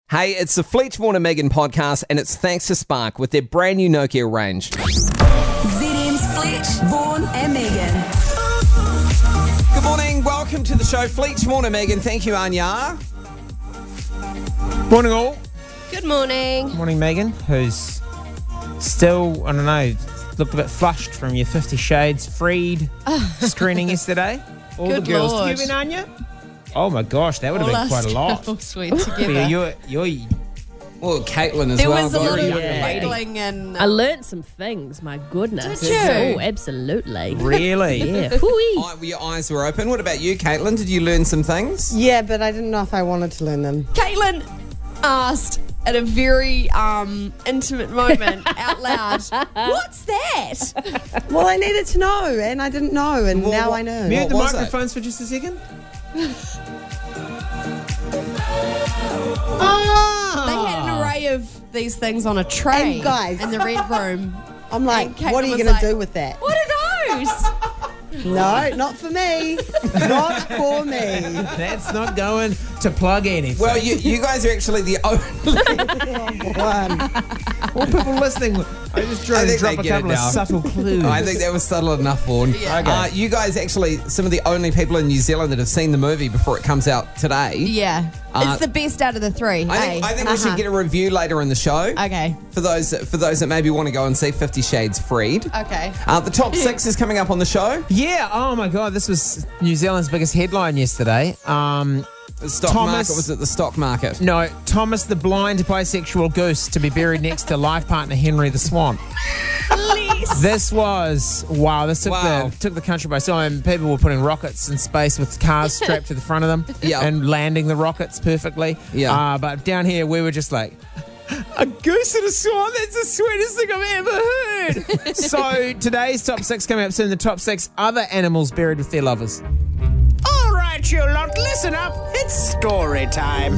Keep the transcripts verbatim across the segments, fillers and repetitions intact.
Hey, it's the Fleetch, Vaughan and Megan podcast, and it's thanks to Spark with their brand new Nokia range. Z M's Fleetch, Vaughan and Megan. Good morning, welcome to the show, Fleetch, Vaughan and Megan. Thank you, Anya. Morning all. Good morning. Morning Megan, who's still, I don't know, looked a bit flushed from your Fifty Shades Freed screening yesterday. All Good the girls Lord. together, Anya? Oh my gosh, that would have All been us quite a lot. girls sweet together. Yeah, you're, you're, Well, Caitlin as there well. was a very lot of young yeah. lady. giggling and I learnt some things, my goodness. Did you? Oh, absolutely. really? Yeah. Hooey. Oh, your eyes were open. What about you, Caitlin? Did you learn some things? Yeah, but I didn't know if I wanted to learn them. Caitlin asked at a very um, intimate moment out loud, "What's that?" Well, I needed to know, and I didn't know, and Well, now what- I know. Mute the was it? microphones for just a second. They had an array of these things on a tray And guys- in the red room. I'm like, And Caitlin what are you was going to like, do with that? What are those? No, not for me. Not for me. That's not going to plug anything. Well, you, you guys are actually the only... One. all people listening, I just tried I to think drop they a get it couple of now. subtle clues. I think that was subtle enough, Vaughan. Yeah. Okay. Uh, you guys actually, some of the only people in New Zealand that have seen the movie before it comes out today. Yeah, Uh, it's the best out of the three. I think, eh? I think we should Uh-huh. get a review later in the show. Okay. For those for those that maybe want to go and see Fifty Shades Freed. Okay. Uh, the top six is coming up on the show. Yeah, oh my God, this was New Zealand's biggest headline yesterday. Um, The stock Thomas- market was at the stock market. no, Thomas the blind bisexual goose to be buried next to life partner Henry the Swan. This was, wow, this took, Wow. The, took the country by storm. People were putting rockets in space with cars strapped to the front of them Yeah. and landing the rockets perfectly. Yeah. Uh, but down here, we were just like, a goose and a swan, that's the sweetest thing I've ever heard. So today's top six coming up soon, the top six other animals buried with their lovers. All right, you lot, listen up. It's story time.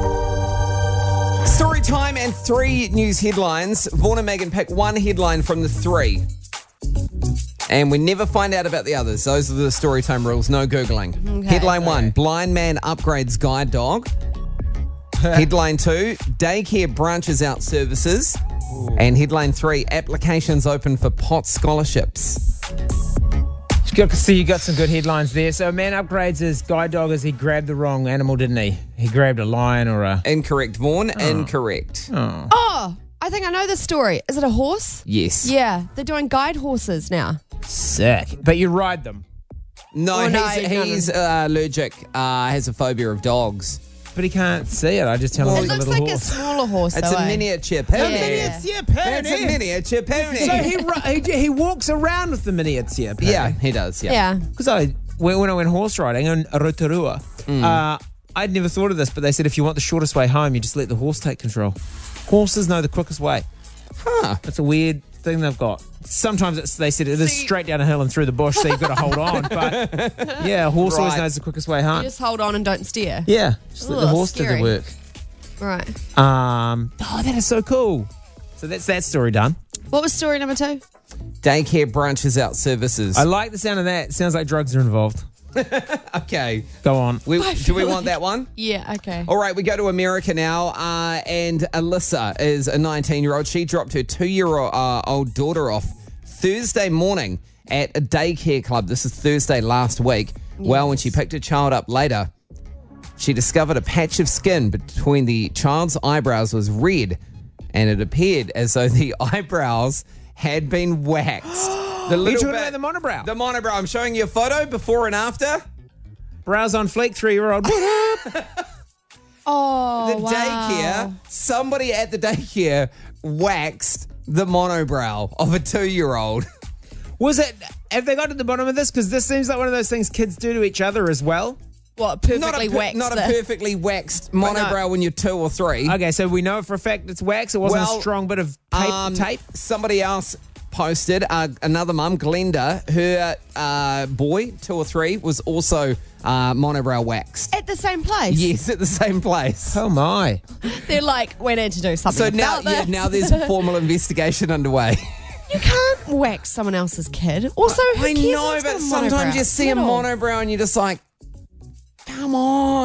Story time and three news headlines. Vaughan and Megan pick one headline from the three. And we never find out about the others. Those are the story time rules. No Googling. Headline one, blind man upgrades guide dog. Headline two, daycare branches out services. And headline three, applications open for P O T scholarships. Good to see you got some good headlines there. So a man upgrades his guide dog as he grabbed the wrong animal, didn't he? He grabbed a lion or a... Incorrect, Vaughan. Incorrect. Oh, I think I know this story. Is it a horse? Yes. Yeah, they're doing guide horses now. Sick. But you ride them. No, Oh, no, he's, no, no. he's uh, allergic, uh, has a phobia of dogs. But he can't see it. I just tell Well, him It it's a looks little like a horse. smaller horse. It's though, a eh? miniature pony. Yeah. Yeah, It's a miniature pony. So he, ri- he he walks around with the miniature. yeah, he does. Yeah. Yeah. Because I when, when I went horse riding in Rotorua, Mm. uh, I'd never thought of this, but they said if you want the shortest way home, you just let the horse take control. Horses know the quickest way. Huh. It's a weird thing they've got. Sometimes it's, they said it is See- straight down a hill and through the bush, so you've got to hold on. But yeah, a horse always Right. knows the quickest way You home. just hold on and don't steer. Yeah, just let the Ugh, horse do scary. the work. Right. Um, oh, that is so cool. So that's that story done. What was story number two? Daycare branches out services. I like the sound of that. It sounds like drugs are involved. okay. Go on. We, I do we feel want that one? Yeah, okay. All right, we go to America now. Uh, and Alyssa is a nineteen-year-old. She dropped her two-year-old uh, old daughter off Thursday morning at a daycare club. This is Thursday last week. Well, when she picked her child up later, she discovered a patch of skin between the child's eyebrows was red, and it appeared as though the eyebrows had been waxed. The Are you little talking bit- about the monobrow? The monobrow. I'm showing you a photo before and after. Brows on fleek, three-year-old. Oh, The wow. daycare, somebody at the daycare waxed the monobrow of a two-year-old. Was it? Have they got to the bottom of this? Because this seems like one of those things kids do to each other as well. What, perfectly Not a, per- waxed? not a the- perfectly waxed monobrow when you're two or three. Okay, so we know for a fact it's wax. It wasn't Well, a strong bit of tape. Um, tape. Somebody else posted, uh, another mum, Glenda, her uh, boy, two or three, was also uh, monobrow waxed. At the same place? Yes, at the same place. Oh my! They're like, we need to do something So now, about yeah, this. now there's a formal investigation underway. You can't wax someone else's kid. Also, who I cares know, if it's but got a sometimes monobrow? you see a Little. monobrow and you're just like, come on.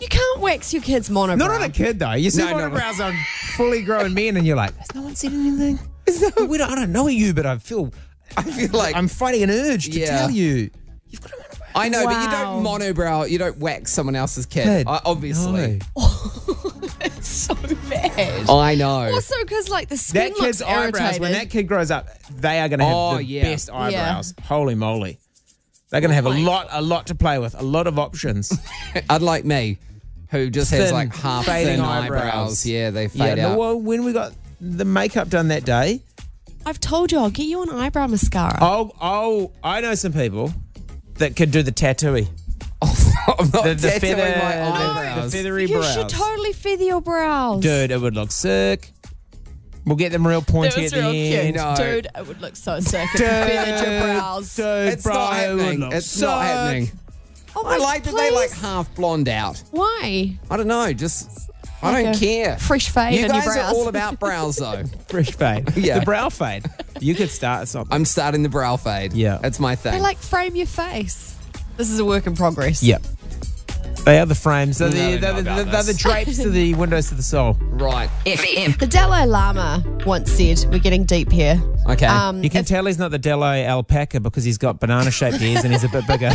You can't wax your kids monobrow. Not on a kid though. You see No, no, no. monobrows on fully grown men, and you're like, has no one said anything? We don't, I don't know you, but I feel I feel like I'm fighting an urge to Yeah. tell you. You've got a monobrow. I know, but you Wow. don't monobrow. You don't wax someone else's kid. Kid. I- obviously, No. so bad. I know. Also, because like the skin That kid's looks eyebrows, irritated. when that kid grows up, they are going to have Oh, the yeah. best eyebrows. Holy moly. They're going to have Oh a my lot, a lot to play with, a lot of options. Unlike me, who just has Thin, like half fading thin eyebrows. eyebrows. Yeah, they yeah, fade no, out. well, when we got the makeup done that day, I've told you, I'll get you an eyebrow mascara. oh, oh, I know some people that could do the tattooey. I'm not The, the tattooing feather, my the, eyebrows. the feathery you brows. should totally feather your brows. Dude, it would look sick. We'll get them real pointy That was at the real end. cute. No. Dude, it would look so sick if you feathered your brows. Dude, It's bro, not it would happening. look It's not sick. happening. Oh I my, like that they like please. half blonde out. Why? I don't know. Just I Like don't a care. Fresh fade You on your guys brows. are all about brows, though. Fresh fade. Yeah. The brow fade. You could start something. I'm starting the brow fade. Yeah. That's my thing. They like frame your face. This is a work in progress. Yep. They are the frames. They're, No, the, no, they're, the, about they're, they're the this. drapes to the windows to the soul. Right. F M. The Dalai Lama once said, we're getting deep here. Okay. Um, You can if- tell he's not the Dello alpaca because he's got banana-shaped ears and he's a bit bigger.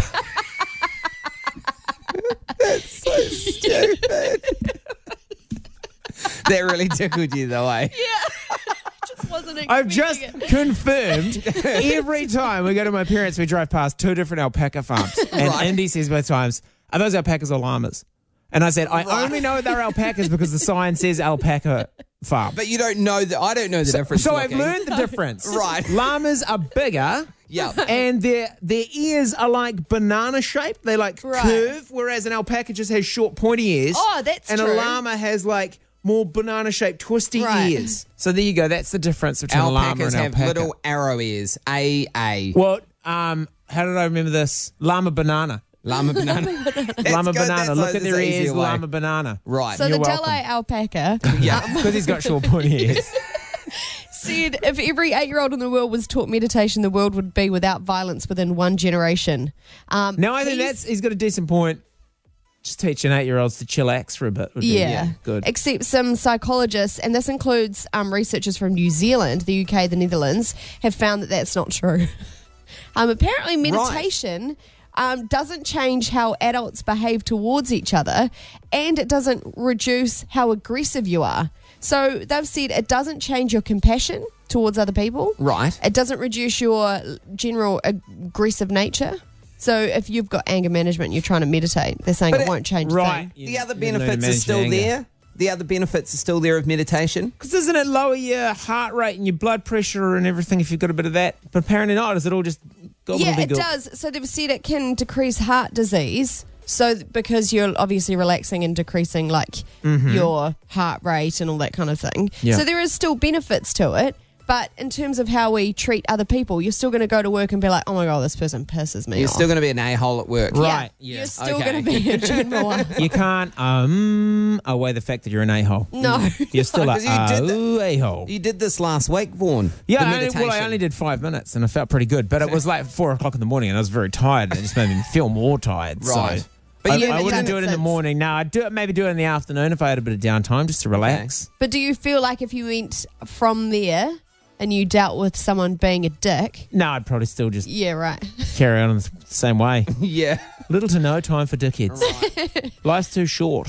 That really tickled you, though, eh? wasn't I've expecting just it. confirmed every time we go to my parents, we drive past two different alpaca farms. And Right. Indy says both times, are those alpacas or llamas? And I said, I only know they're alpacas because the sign says alpaca farm. But you don't know that. I don't know the difference. So I've looking. learned the difference. Right. Llamas are bigger. Yeah. And their their ears are like banana shaped. They like Right. curve, whereas an alpaca just has short pointy ears. Oh, that's and true. a llama has like more banana shaped twisty Right. ears. So there you go. That's the difference between a llama Alpacas and have alpaca. little arrow ears. A A. Well, um, how did I remember this? Llama banana. Llama banana. That's llama good. banana. That's Look a- at their that's an ears. easier way. Llama banana. Right. So You're the welcome. Dalai alpaca yeah. Because he's got short pointy ears. said if every eight-year-old in the world was taught meditation, the world would be without violence within one generation. Um, No, I think he's- that's he's got a decent point. Just teaching eight-year-olds to chillax for a bit would be Yeah. yeah, good. Except some psychologists, and this includes um, researchers from New Zealand, the U K, the Netherlands, have found that that's not true. um, apparently, meditation um, doesn't change how adults behave towards each other, and it doesn't reduce how aggressive you are. So they've said it doesn't change your compassion towards other people. Right. It doesn't reduce your general aggressive nature. So if you've got anger management and you're trying to meditate, they're saying But it, it- won't change a right. thing. The other You learn to benefits are manage still anger. there. The other benefits are still there of meditation. Because doesn't it lower your heart rate and your blood pressure and everything if you've got a bit of that? But apparently not. Is it all just Yeah, it gobbledygook? does. So they've said it can decrease heart disease. So th- because you're obviously relaxing and decreasing like your heart rate and all that kind of thing. Yeah. So there is still benefits to it. But in terms of how we treat other people, you're still going to go to work and be like, oh my God, this person pisses me You're off. still going to be an a-hole at work. Yeah, Right, You're yeah. still Okay. going to be a general one. You can't um away the fact that you're an a-hole. No. You're still a 'Cause you did oh, a-hole. You did this last week, Vaughan. Yeah, the I only, meditation. well, I only did five minutes and I felt pretty good. But it was like four o'clock in the morning and I was very tired. And it just made me feel more tired. Right. So But I, you I haven't wouldn't done do it it in the since. morning. No, I'd do it maybe do it in the afternoon if I had a bit of downtime just to relax. But do you feel like if you went from there and you dealt with someone being a dick, No, I'd probably still just yeah, right. carry on in the same way. Yeah. Little to no time for dickheads. Life's too short.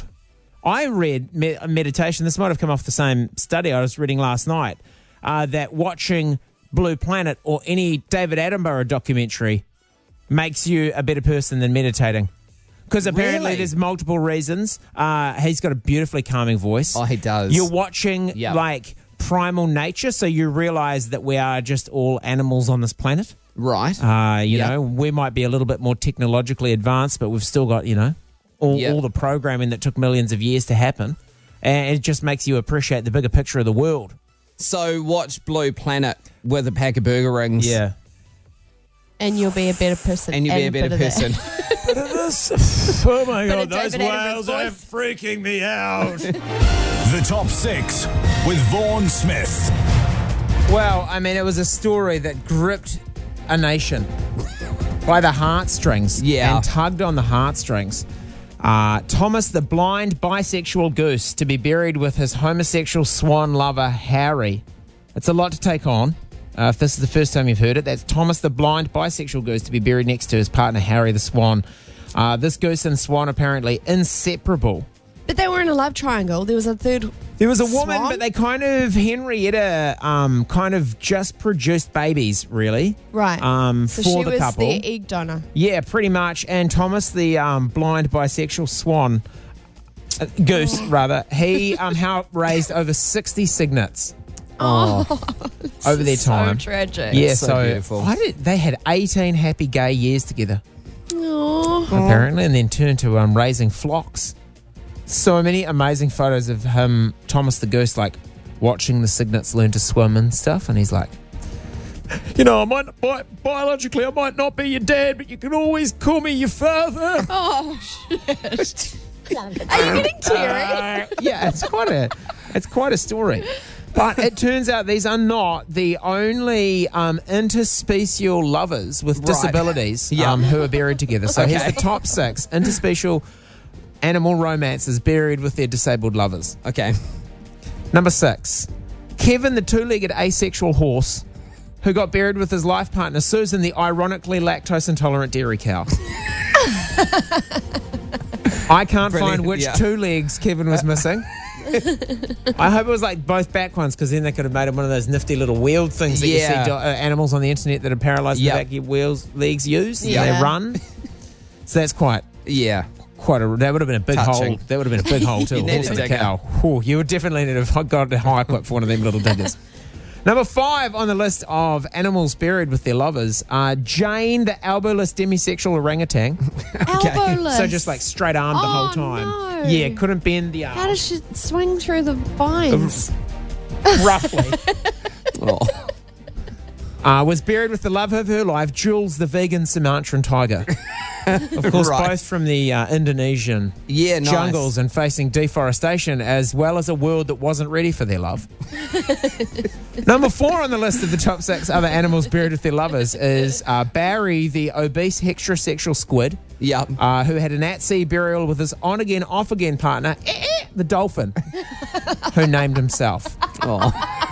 I read me- meditation. This might have come off the same study I was reading last night. Uh, that watching Blue Planet or any David Attenborough documentary makes you a better person than meditating. Because apparently Really? there's multiple reasons. Uh, he's got a beautifully calming voice. Oh, he does. You're watching Yep. like primal nature, so you realize that we are just all animals on this planet. Right. Uh, you Yep. know, we might be a little bit more technologically advanced, but we've still got, you know, all, Yep. all the programming that took millions of years to happen. And it just makes you appreciate the bigger picture of the world. So watch Blue Planet with a pack of burger rings. And you'll be a better person. And you'll be a better bit of that. person. Oh my But a David Attenborough voice. freaking me out. The Top Six with Vaughan Smith. Well, I mean, it was a story that gripped a nation by the heartstrings Yeah. and tugged on the heartstrings. Uh, Thomas the blind bisexual goose to be buried with his homosexual swan lover, Harry. It's a lot to take on. Uh, if this is the first time you've heard it, that's Thomas the blind bisexual goose to be buried next to his partner, Harry the swan. Uh, this goose and swan apparently inseparable. But they were in a love triangle. There was a third. There was a woman, Swan? but they kind of, Henrietta, um, kind of just produced babies, really. Right. Um, So for she the was couple. the egg donor. Yeah, pretty much. And Thomas, the um, blind bisexual swan, uh, goose, rather, he um, helped raised over sixty cygnets. Oh, over their so time. tragic. Yeah, so so, beautiful. why did, they had eighteen happy gay years together, Aw. apparently, and then turned to um, raising flocks. So many amazing photos of him, Thomas the goose, like watching the cygnets learn to swim and stuff, and he's like, you know, I might bi- biologically I might not be your dad, but you can always call me your father. Oh, shit. Are you getting teary? Uh, yeah, it's quite a, it's quite a story. But it turns out these are not the only um, interspecial lovers with Right. disabilities Yeah. um, who are buried together. So here's Okay. the top six interspecial animal romances buried with their disabled lovers. Okay. Number six, Kevin, the two-legged asexual horse, who got buried with his life partner, Susan, the ironically lactose-intolerant dairy cow. I can't Brilliant, find which yeah. two legs Kevin was missing. I hope it was like both back ones, because then they could have made him one of those nifty little wheeled things that Yeah. you see do- uh, animals on the internet that are paralysed Yep. in the back of your wheels, legs use. and Yeah. They run. So that's quite Yeah. quite a. That would have been a big Touching. hole. That would have been a big hole too. You a need horse a and a digger. cow. Whew, you would definitely need to have got a high equip for one of them little diggers. Number five on the list of animals buried with their lovers are Jane, the elbowless demisexual orangutan. Elbowless. So just like straight armed the whole Oh, time. no. Yeah, couldn't bend the arm. How does she swing through the vines? Roughly. Oh. Uh, was buried with the love of her life, Jules, the vegan Sumatran tiger. Of course, Right. both from the uh, Indonesian Yeah, nice. jungles and facing deforestation, as well as a world that wasn't ready for their love. Number four on the list of the top six other animals buried with their lovers is uh, Barry, the obese heterosexual squid, Yeah. uh, who had an at-sea burial with his on-again, off-again partner, eh, eh, the dolphin, who named himself. Oh.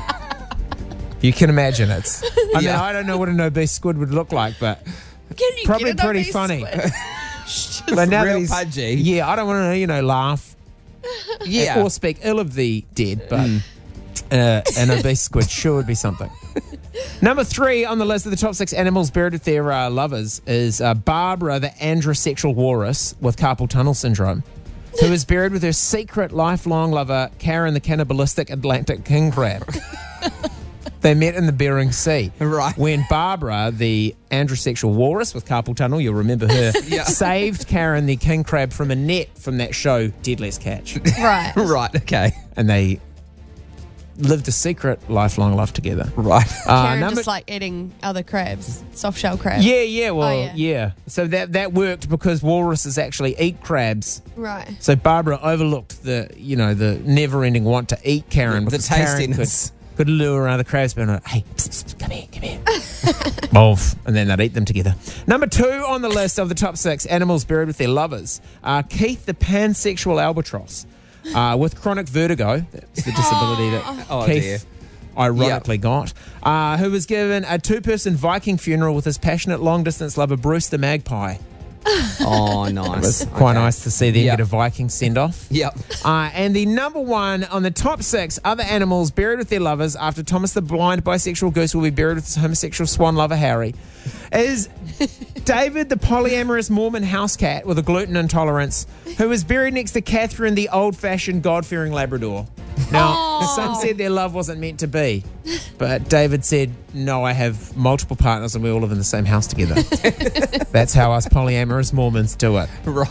You can imagine it's. I mean, Yeah. I don't know what an obese squid would look like, but Can you probably get it pretty obese funny. squid? But now real that he's, pudgy. yeah, I don't want to, you know, laugh Yeah. or speak ill of the dead, but uh, an obese squid sure would be something. Number three on the list of the top six animals buried with their uh, lovers is uh, Barbara, the androsexual walrus with carpal tunnel syndrome, who is buried with her secret lifelong lover, Karen, the cannibalistic Atlantic king crab. They met in the Bering Sea. Right. When Barbara, the androsexual walrus with carpal tunnel, you'll remember her, Yeah. saved Karen, the king crab, from a net from that show, Deadliest Catch. Right. Right. Okay. And they lived a secret lifelong love together. Right. Uh, Karen number- just like eating other crabs, soft shell crabs. yeah, yeah, well, Oh, yeah. yeah. So that, that worked because walruses actually eat crabs. Right. So Barbara overlooked the, you know, the never-ending want to eat Karen. The- the because Karen tastiness. Could, could lure around the crabs, but like, hey, psst, psst, come here, come here. Both. And then they'd eat them together. Number two on the list of the top six animals buried with their lovers are Keith, the pansexual albatross, uh, with chronic vertigo. That's the disability that Oh, Keith dear. ironically got, uh, who was given a two-person Viking funeral with his passionate long-distance lover, Bruce the magpie. Oh, nice. It's quite Okay. nice to see them Yep. get a Viking send-off. Yep. Uh, and the number one on the top six other animals buried with their lovers after Thomas the blind bisexual goose will be buried with his homosexual swan lover Harry is David the polyamorous Mormon house cat with a gluten intolerance, who was buried next to Catherine the old-fashioned God-fearing Labrador. Now, some said their love wasn't meant to be, but David said, no, I have multiple partners and we all live in the same house together. That's how us polyamorous Mormons do it. Right.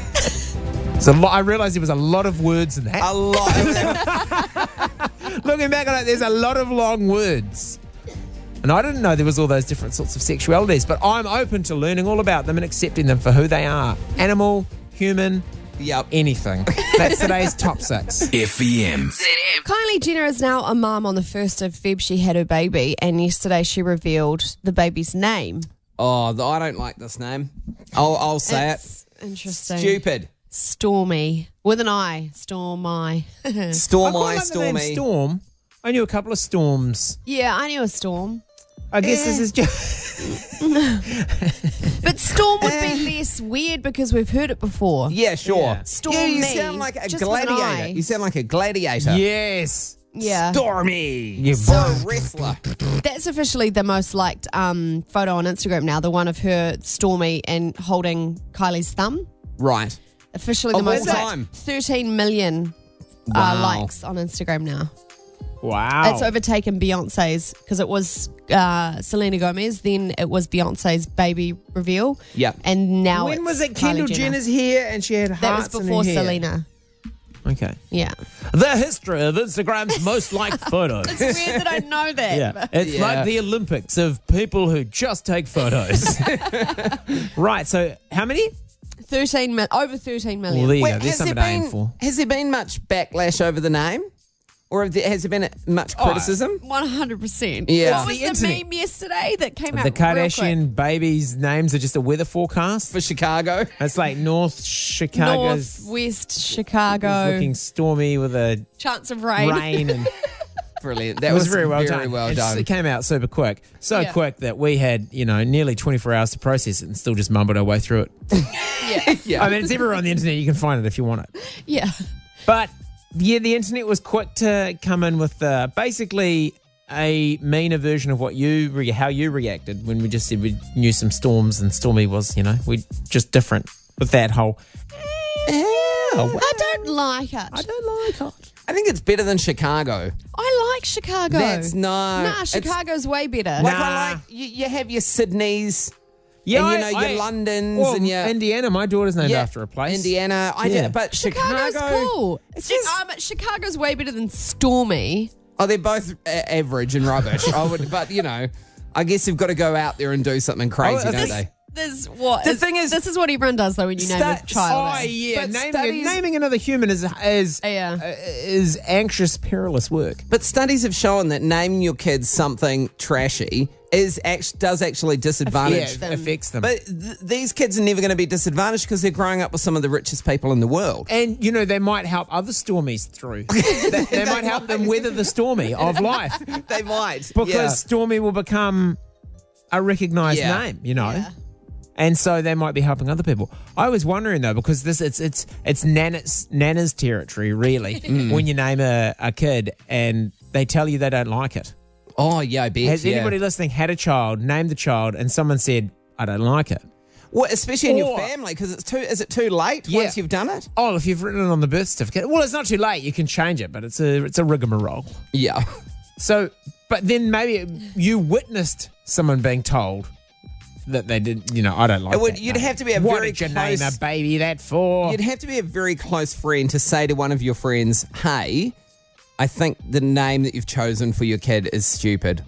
So I realised there was a lot of words in that. A lot of them. Looking back on it, there's a lot of long words. And I didn't know there was all those different sorts of sexualities, but I'm open to learning all about them and accepting them for who they are. Animal, human, Yep. anything. That's today's top six. F E M. Kylie Jenner is now a mum. On the first of February, she had her baby, and yesterday she revealed the baby's name. Oh, th- I don't like this name. I'll, I'll say It's interesting. it. Stupid. Stormy. With an I. Stormy. Storm I quite Eye, like the name Stormy. Storm. I knew a couple of storms. Yeah, I knew a storm. I guess this is just. But storm would be less weird because we've heard it before. Yeah, sure. Yeah. Storm Yeah, you me, sound like a just with an gladiator. I. You sound like a gladiator. Yes. Yeah. Stormy. You So a wrestler. That's officially the most liked um, photo on Instagram now, the one of her, Stormy, and holding Kylie's thumb. Right. Officially the Of all most liked. time. thirteen million uh, Wow. likes on Instagram now. Wow. It's overtaken Beyonce's because it was uh, Selena Gomez, then it was Beyonce's baby reveal. Yep. And now when it's was it Kylie Kendall Jenner. Jenner's hair and she had hearts That was in her before hair? Selena. Okay. Yeah. The history of Instagram's most liked photos. It's weird that I know that. Yeah, it's Yeah. like the Olympics of people who just take photos. Right, so how many? thirteen mil- over thirteen million. Well, there you Wait, go. There's has, there something to aim been, for. has there been much backlash over the name? Or have there, has there been much Oh, criticism? one hundred percent. Yeah. What was The the, internet. meme yesterday that came out The real quick? Kardashian babies' names are just a weather forecast. For Chicago? It's like North Chicago's Northwest is Chicago. looking stormy with a Chance of rain. rain, and Brilliant. That it was very well very done. well It's- done. It came out super quick, so Yeah. quick that we had you know nearly twenty-four hours to process it and still just mumbled our way through it. Yeah. Yeah. I mean, it's everywhere on the internet. You can find it if you want it. Yeah. But yeah, the internet was quick to come in with uh, basically a meaner version of what you re- how you reacted when we just said we knew some storms and Stormy was, you know, we just different with that whole. Oh, I don't like it. I don't like it. I think it's better than Chicago. I like Chicago. That's no. Nah, it's- Chicago's way better. Like Nah. I like you, you have your Sydneys, Yeah, and you I- know I- your Londons, Well, and your Indiana. My daughter's named yeah, after a place. Indiana. I Yeah. did, but Chicago's Chicago. cool. It's Chi- just- um, Chicago's way better than Stormy. Oh, they're both a- average and rubbish. I would, but you know, I guess you've got to go out there and do something crazy, Oh, don't this- they? There's what? The is- thing is- this is what everyone does though when you name Stu- a child. Oh yeah, But naming, studies- naming another human is is Yeah. uh, is anxious, perilous work. But studies have shown that naming your kids something trashy is act- does actually Yeah, disadvantage. it them. affects them. But th- these kids are never going to be disadvantaged because they're growing up with some of the richest people in the world. And, you know, they might help other stormies through. they, they might help them weather the stormy of life. They might. Because yeah. stormy will become a recognised Yeah. name, you know. Yeah. And so they might be helping other people. I was wondering though, because this it's it's it's Nana's, Nana's territory, really, when you name a, a kid and they tell you they don't like it. Oh, yeah, I bet. Has yeah. anybody listening had a child, named the child, and someone said, I don't like it? Well, especially in your Or- family, because it's too. Is it too late Yeah. once you've done it? Oh, if you've written it on the birth certificate. Well, it's not too late. You can change it, but it's a it's a rigmarole. Yeah. So, but then maybe you witnessed someone being told that they did, you know, I don't like It would- that you'd name. have to be a what very did you close- name a baby that for? You'd have to be a very close friend to say to one of your friends, "Hey, I think the name that you've chosen for your kid is stupid."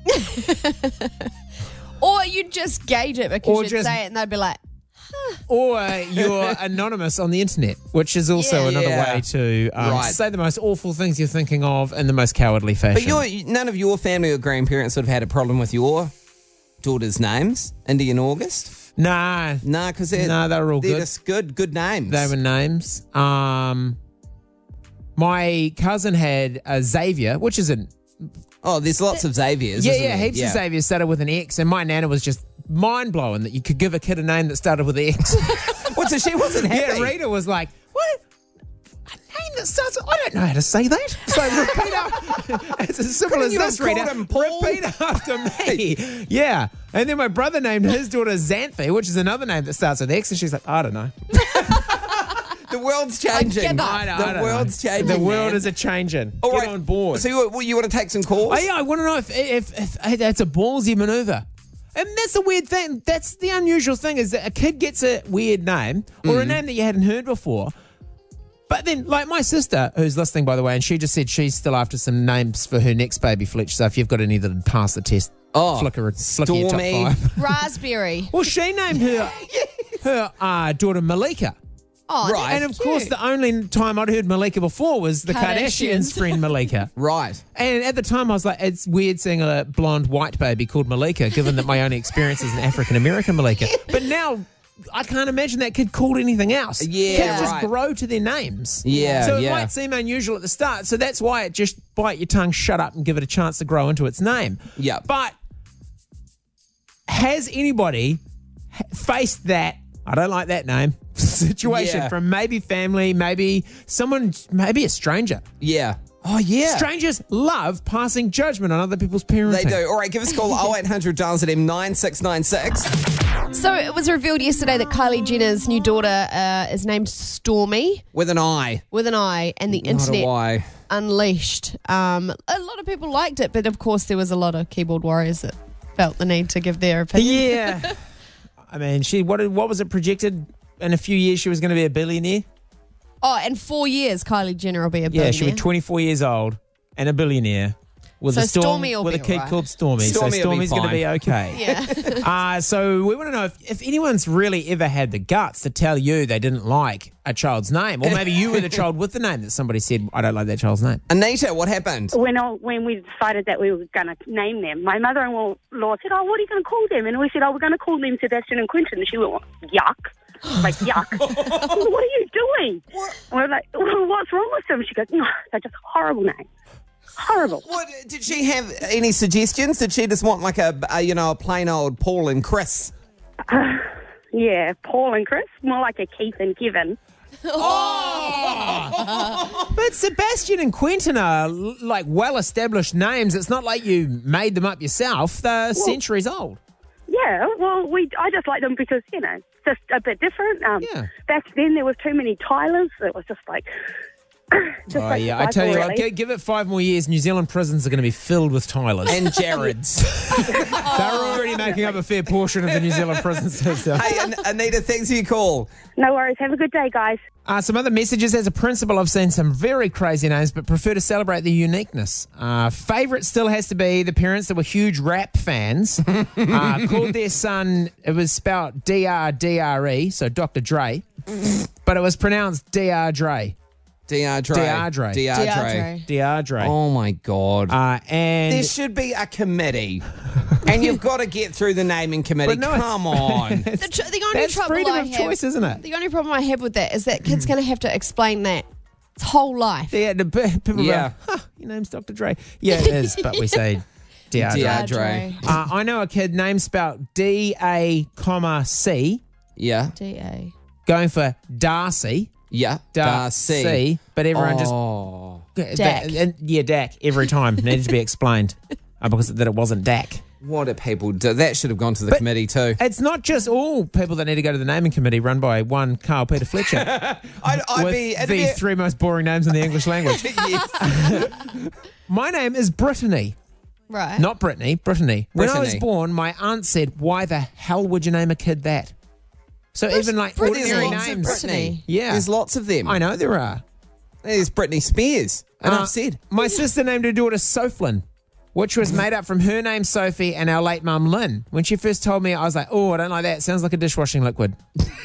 Or you just gauge it because Or you'd just- say it and they'd be like, Or you're anonymous on the internet, which is also Yeah. another Yeah. way to um, Right. say the most awful things you're thinking of in the most cowardly fashion. But your none of your family or grandparents would have had a problem with your daughters' names, Indy and August. nah, No, because they're No, they were all they're good. just good, good names. they were names. Um, my cousin had a Xavier, which is an Oh, there's lots of Xaviers. yeah, isn't yeah, there? heaps of Xaviers started with an X, and my nana was just mind blowing that you could give a kid a name that started with X. What? So she wasn't happy. Yeah, Rita was like, what? A name that starts with, I don't know how to say that. So repeat after, it's as simple Couldn't as you this, have called Rita. him Paul? Repeat after me. Yeah. And then my brother named his daughter Xanthi, which is another name that starts with X, and she's like, I don't know. The world's changing. give up. I don't- the I don't world's know. changing. The world man. is a changing. All Get right. on board. So you, well, you want to take some calls? Oh, yeah, I want to know if, if, if, if that's a ballsy maneuver. And that's the weird thing. That's the unusual thing is that a kid gets a weird name or a name that you hadn't heard before. But then, like my sister, who's listening, by the way, and she just said she's still after some names for her next baby, Fletch. So if you've got any that would pass the test, Oh, flicker, flicker your top Stormy. five. raspberry. Well, she named her her uh, daughter Malika. Oh, Right. And of course, the only time I'd heard Malika before was the Kardashians. Kardashians' friend Malika. Right. And at the time, I was like, it's weird seeing a blonde white baby called Malika, given that my only experience is an African American Malika. But now, I can't imagine that kid called anything else. Yeah, Kids just right. grow to their names. Yeah, So it yeah. might seem unusual at the start. So that's why it just bite your tongue, shut up, and give it a chance to grow into its name. Yeah. But has anybody h- faced that, I don't like that name, situation Yeah. from maybe family, maybe someone, maybe a stranger? Yeah. Oh, yeah. Strangers love passing judgment on other people's parenting. They do. All right, give us a call oh eight hundred Dials at M nine six nine six. So it was revealed yesterday that Kylie Jenner's new daughter uh, is named Stormy With an I. with an I, and the Not a internet Y. unleashed. Um, a lot of people liked it, but of course there was a lot of keyboard warriors that felt the need to give their opinion. Yeah. I mean, she what what was it projected in a few years she was going to be a billionaire? Oh, in four years, Kylie Jenner will be a Yeah, billionaire. she'll be twenty-four years old and a billionaire with So a storm, Stormy will with be a kid alright. called Stormy. Stormy so will be Stormy's going to be fine. okay. Yeah. Uh, so we want to know if, if anyone's really ever had the guts to tell you they didn't like a child's name, or maybe you were the child with the name that somebody said, I don't like that child's name. Anita, what happened? When I, when we decided that we were going to name them, my mother-in-law law said, oh, what are you going to call them? And we said, oh, we're going to call them Sebastian and Quentin. And she went, yuck. Like, yuck. What are you doing? What? And we're like, well, what's wrong with them? She goes, no, they're just horrible names. Horrible. What, did she have any suggestions? Did she just want like a, a you know, a plain old Paul and Chris? Yeah, Paul and Chris, more like a Keith and Kevin. But Sebastian and Quentin are l- like well-established names. It's not like you made them up yourself. They're centuries old. Yeah, well, we I just like them because, you know, just a bit different. Um, Yeah. Back then, there was too many Tylers. It was just like... just Oh, like yeah. I the tell you Bible, what, really. gi- give it five more years, New Zealand prisons are going to be filled with Tylers. And Jared's. They're already making up a fair portion of the New Zealand prison system. Hey, An- Anita, thanks for your call. No worries. Have a good day, guys. Uh, some other messages. As a principal, I've seen some very crazy names, but prefer to celebrate the uniqueness. Uh, Favourite still has to be the parents that were huge rap fans. uh, called their son, it was spelled D R D R E, so Doctor Dre, but it was pronounced D R Dre. Deardre. Deardre. Deardre. D R Dre. Oh, my God. Uh, and There should be a committee. And you've got to get through the naming committee. But no, Come on. The, tr- the only that's trouble freedom I of have, choice, isn't it? The only problem I have with that is that kid's going to have to explain that its whole life. Yeah, the p- people Yeah. go, huh, your name's Doctor Dre. Yeah, it is, but we say D R Dre. Deardre. Uh, I know a kid name spelled D A comma C, Yeah. D A. going for Darcy. Yeah. Darcy. Darcy. But everyone Oh. just Dak. That- and- yeah, Dak every time needed to be explained uh, because that it wasn't Dak. What do people do? That should have gone to the But- committee too. It's not just all people that need to go to the naming committee run by one Carl Peter Fletcher I'd, I'd with be, it'd the be three most boring names in the English language. yes. My name is Brittany. Right. Not Brittany, Brittany. When I was Brittany. born, my aunt said, why the hell would you name a kid that? So even like There's ordinary lots of names. Brittany. Yeah. There's lots of them. I know there are. There's Britney Spears. And Uh, I've said. My sister named her daughter Soflin, which was made up from her name Sophie and our late mum Lynn. When she first told me, I was like, oh, I don't like that. It sounds like a dishwashing liquid.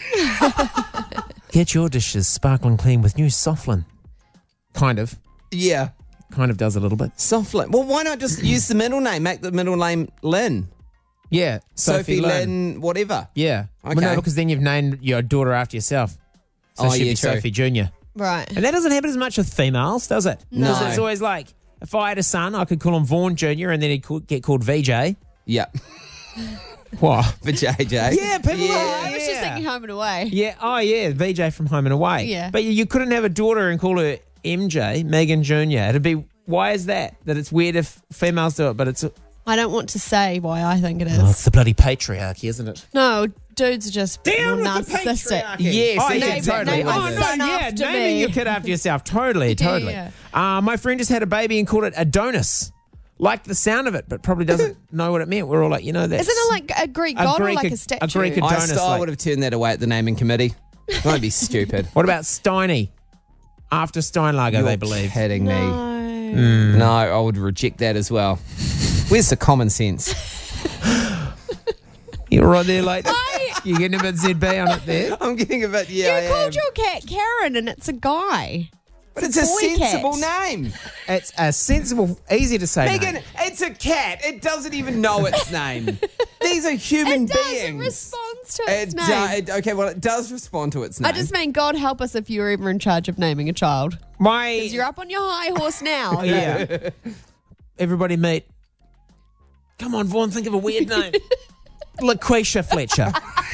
Get your dishes sparkling clean with new Soflin. Kind of. Yeah. Kind of does a little bit. Softly. Well, why not just use the middle name? Make the middle name Lynn. Yeah. Sophie, Lynn, whatever. Yeah. Well, Okay. no, because then you've named your daughter after yourself. So Oh, she'd yeah, be true. Sophie Junior Right. And that doesn't happen as much with females, does it? No. 'Cause it's always like, if I had a son, I could call him Vaughan Junior and then he'd call- get called V J. Yeah. What? For J J. Yeah, people Yeah. are. I was just thinking home and away. Yeah, oh yeah, V J from Home and Away. Yeah. But you- you couldn't have a daughter and call her M J, Megan Junior It'd be, why is that? That it's weird if females do it, but it's, I don't want to say why I think it is. oh, it's the bloody patriarchy, isn't it? No, dudes are just Down more with the narcissistic. patriarchy. Yes, oh, they yeah, do. totally. Name my Oh, no, son yeah, after naming me. your kid after yourself. Totally, totally. yeah. Uh, my friend just had a baby and called it Adonis. Liked the sound of it, but probably doesn't know what it meant. We're all like, you know, that's... Isn't it like a Greek A god Greek- or like a- a statue? a Greek- I Adonis, still like- would have turned that away at the naming committee. Don't be stupid. What about Steiny? After Steinlager, You're they believe. kidding me. No. No, I would reject that as well. Where's the common sense? You're right there, like I- you're getting a bit Z B on it there. I'm getting a bit, yeah, I You called am. your cat Karen and it's a guy. But it's a boy sensible cat. name. It's a sensible, easy to say. Megan, name. it's a cat. It doesn't even know its name. These are human It does. It beings. responds responds to its It, name. uh, it, okay, well, it does respond to its name. I just mean, God help us if you're ever in charge of naming a child. My Because you're up on your high horse now. yeah. Everybody meet. Come on, Vaughn, think of a weird name. LaQuisha Fletcher.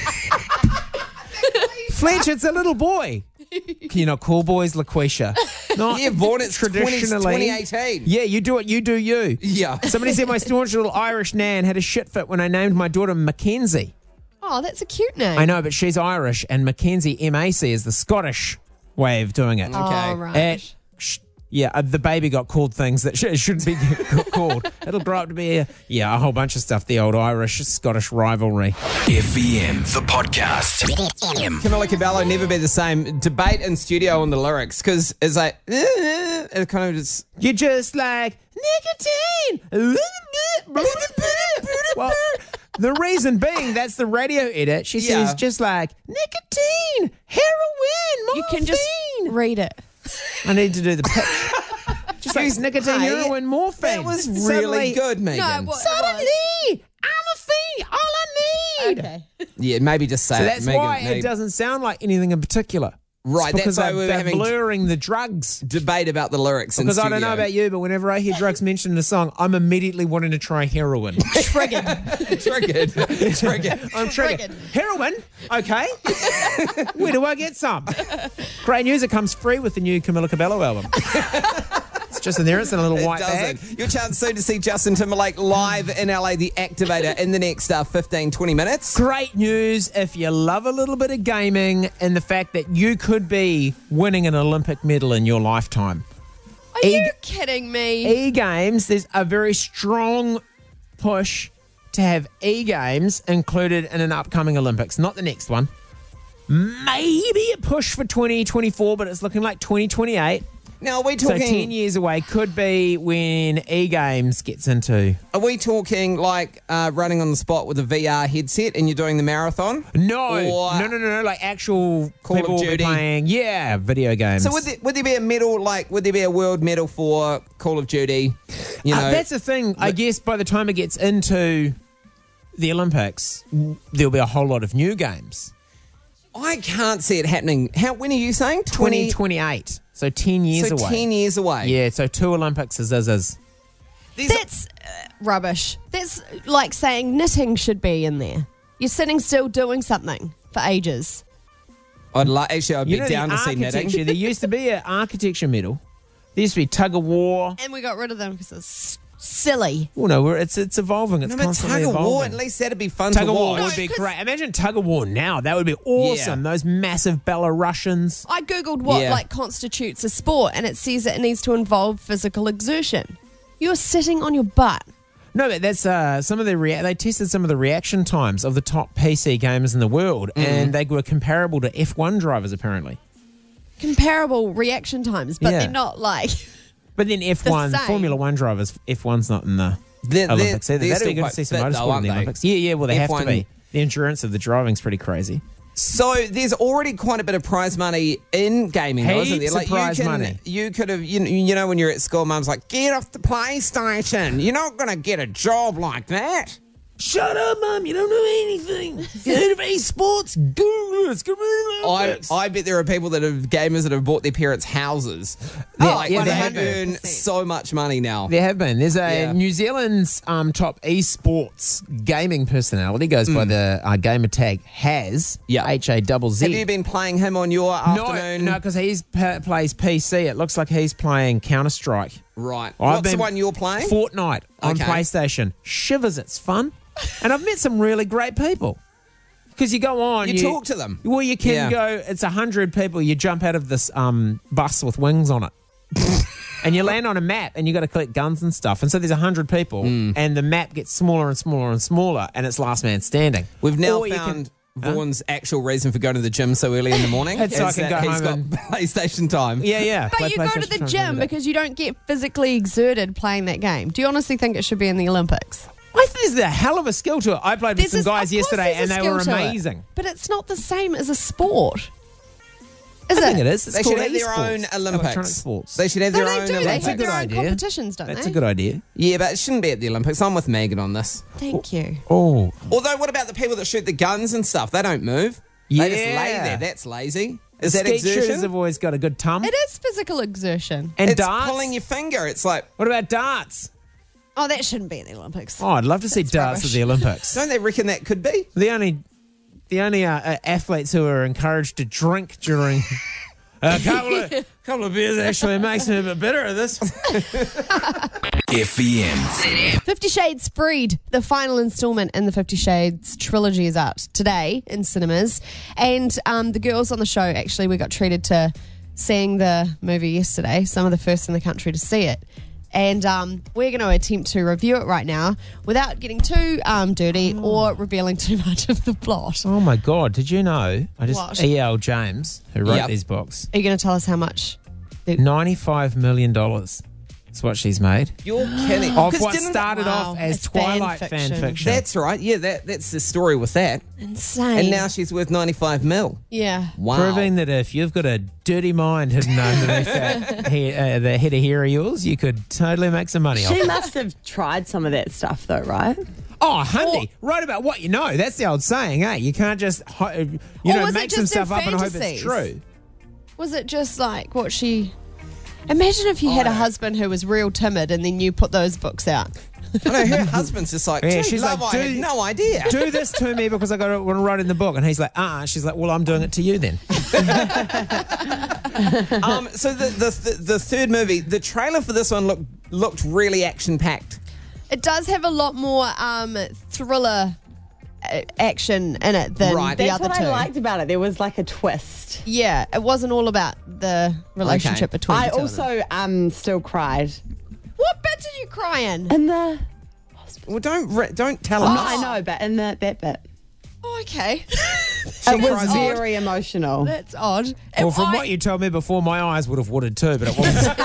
Fletcher, it's a little boy. Can you not call boys LaQuisha? Not Yeah, Vaughn, it's traditionally. twenty eighteen. Yeah, you do it. You do you. Yeah. Somebody said my staunch little Irish nan had a shit fit when I named my daughter Mackenzie. Oh, that's a cute name. I know, but she's Irish, and Mackenzie, M A C, is the Scottish way of doing it. Oh, Okay. right. It- sh- yeah, uh, the baby got called things that sh- shouldn't be called. It'll grow up to be, a, yeah, a whole bunch of stuff, the old Irish-Scottish rivalry. F E M, the podcast. Camilla Cabello, Never Be the Same. Debate in studio on the lyrics because it's like, eh, it kind of just. You're just like, nicotine! Well, the reason being, that's the radio edit. She Yeah. says just like, nicotine, heroin, morphine. You can just read it. I need to do the pitch. Just like nicotine, Hey, heroin, morphine. That was really Suddenly- good, Megan. No, what- Suddenly, I'm a fiend. All I need. Okay. Yeah, maybe just say So it. that's Megan, why maybe- it doesn't sound like anything in particular. Right, It's because that's why I'm we were having blurring the drugs. debate about the lyrics in Because I studio. don't know about you, but whenever I hear drugs mentioned in a song, I'm immediately wanting to try heroin. Triggered. Triggered. Triggered. I'm triggered. Triggered. Heroin? Okay. Where do I get some? Great news, it comes free with the new Camilla Cabello album. It's just in there, it's in a little It white bag. doesn't. Your chance soon to see Justin Timberlake live in L A, the Activator, in the next uh, fifteen, twenty minutes. Great news if you love a little bit of gaming and the fact that you could be winning an Olympic medal in your lifetime. Are E- you kidding me? E-games, there's a very strong push to have e-games included in an upcoming Olympics. Not the next one. Maybe a push for twenty twenty-four, but it's looking like twenty twenty-eight. Now, are we So talking? ten years away could be when e-games gets into. Are we talking like uh, running on the spot with a V R headset and you're doing the marathon? No, Or- no, no, no, no, like actual Call of people will be Duty. playing, yeah, video games. So would there, would there be a medal? Like, would there be a world medal for Call of Duty? You know, Uh, that's the thing. I guess by the time it gets into the Olympics, there'll be a whole lot of new games. I can't see it happening. How? When are you saying? twenty twenty-eight. So ten years So away. ten years away. Yeah, so two Olympics is is is. There's- That's uh, rubbish. That's like saying knitting should be in there. You're sitting still doing something for ages. I'd like. Actually, I'd You be know, down the to see knitting. architecture, there used to be an architecture medal. There used to be tug of war. And we got rid of them because it's silly. Well, no, we're, it's it's evolving. It's No, but constantly tug of evolving. war. At least that'd be fun Tug to of war watch. would be 'cause- great. Imagine tug of war now. That would be awesome. Yeah. Those massive Belarusians. I googled what Yeah. like constitutes a sport, and it says it needs to involve physical exertion. You're sitting on your butt. No, but that's uh, some of the rea- they tested some of the reaction times of the top P C gamers in the world, Mm. and they were comparable to F one drivers apparently. Comparable reaction times, but Yeah. they're not like. But then F one The same. Formula One drivers, F one's not in the They're- they're- Olympics either. they're That'd still be good to quite see some fit though, motorsport in aren't the they? Olympics. Yeah, yeah. Well, they F one have to be. The endurance of the driving's pretty crazy. So there's already quite a bit of prize money in gaming, though, isn't there? Heaps of prize you can, money. You could have, you, you know, when you're at school, mum's like, "Get off the PlayStation. You're not going to get a job like that." Shut up, Mum. You don't know anything. You heard of esports? Google it. I, I bet there are people that have gamers that have bought their parents' houses. Yeah, like, yeah, they they have earn been. so much money now. There have been. There's a Yeah. New Zealand's um, top esports gaming personality goes by the uh, gamer tag Has. Yeah. H A Z Z. Have you been playing him on your No, afternoon? no, because he plays P C. It looks like he's playing Counter Strike. Right. I've What's the been- one you're playing? Fortnite on Okay. PlayStation. Shivers, it's fun. And I've met some really great people. Because you go on. You talk to them. Well, you can Yeah. go, it's a hundred people. You jump out of this um, bus with wings on it. And you land on a map and you got to collect guns and stuff. And so there's a hundred people Hmm. and the map gets smaller and smaller and smaller and it's last man standing. We've now Or you found can- Vaughan's actual reason for going to the gym so early in the morning. It's so I is can that go he's home got PlayStation time. Yeah, yeah. But play you go to PlayStation the time gym every day. because you don't get physically exerted playing that game. Do you honestly think it should be in the Olympics? I think there's a hell of a skill to it. I played with There's some a- guys of course yesterday there's and a they were skill to it, amazing. but it's not the same as a sport. Is I it? think it is. It's They should called have their esports. own Olympics. Electronic sports. They should have No, their they own do. They Olympics. That's a have good their own idea. competitions, don't That's they? a good idea. Yeah, but it shouldn't be at the Olympics. I'm with Megan on this. Thank you. Oh, Although, what about the people that shoot the guns and stuff? They don't move. They just lay Yeah. there. That's lazy. Is that skeet shooters exertion? have always got a good tum. It is physical exertion. And It's darts. pulling your finger. It's like, What about darts? Oh, that shouldn't be in the Olympics. Oh, I'd love to see That's darts rubbish. at the Olympics. don't they reckon that could be? The only, the only uh, uh, athletes who are encouraged to drink during a couple of couple of beers actually makes me a bit better at this. F E M. Fifty Shades Freed, the final installment in the Fifty Shades trilogy, is out today in cinemas. And um, the girls on the show, actually, we got treated to seeing the movie yesterday, some of the first in the country to see it. And um, we're going to attempt to review it right now without getting too um, dirty or revealing too much of the plot. Oh my God! Did you know? I just What? E L James, who wrote Yep. these books, Are you going to tell us how much? ninety-five million dollars. That's what she's made. You're kidding. Of 'Cause what didn't- started Wow, off as it's fan Twilight fan fiction. fiction. That's right. Yeah, that that's the story with that. Insane. And now she's worth ninety-five mil. yeah. Wow. Proving that if you've got a dirty mind hidden underneath that he, uh, the head of hair of yours, you could totally make some money off She it. must have tried some of that stuff, though, right? Oh, Hundy, write about what you know. That's the old saying, eh? You can't just, ho- you Or know, was it make some just her stuff up and hope it's fantasies? true. Was it just like what she... Imagine if you had a husband who was real timid and then you put those books out. I know her husband's just like, Yeah, "Gee, she's love, like, I had "Do- no idea. Do this to me because I got to want to write in the book. And he's like, uh-uh. She's like, well, I'm doing it to you then. Um, so the, the the third movie, the trailer for this one looked looked really action packed. It does have a lot more um, thriller uh, action in it than Right. the That's other what two. I liked about it. There was like a twist. Yeah, it wasn't all about the relationship Okay. between I the two of them. also um still cried What bit did you cry in? in the. Well, don't re- don't tell Oh, us. I know, but in the, that bit, Oh, okay. it was That's odd. very emotional. That's odd. Well, If from I- what you told me before, my eyes would have watered too, but it wasn't.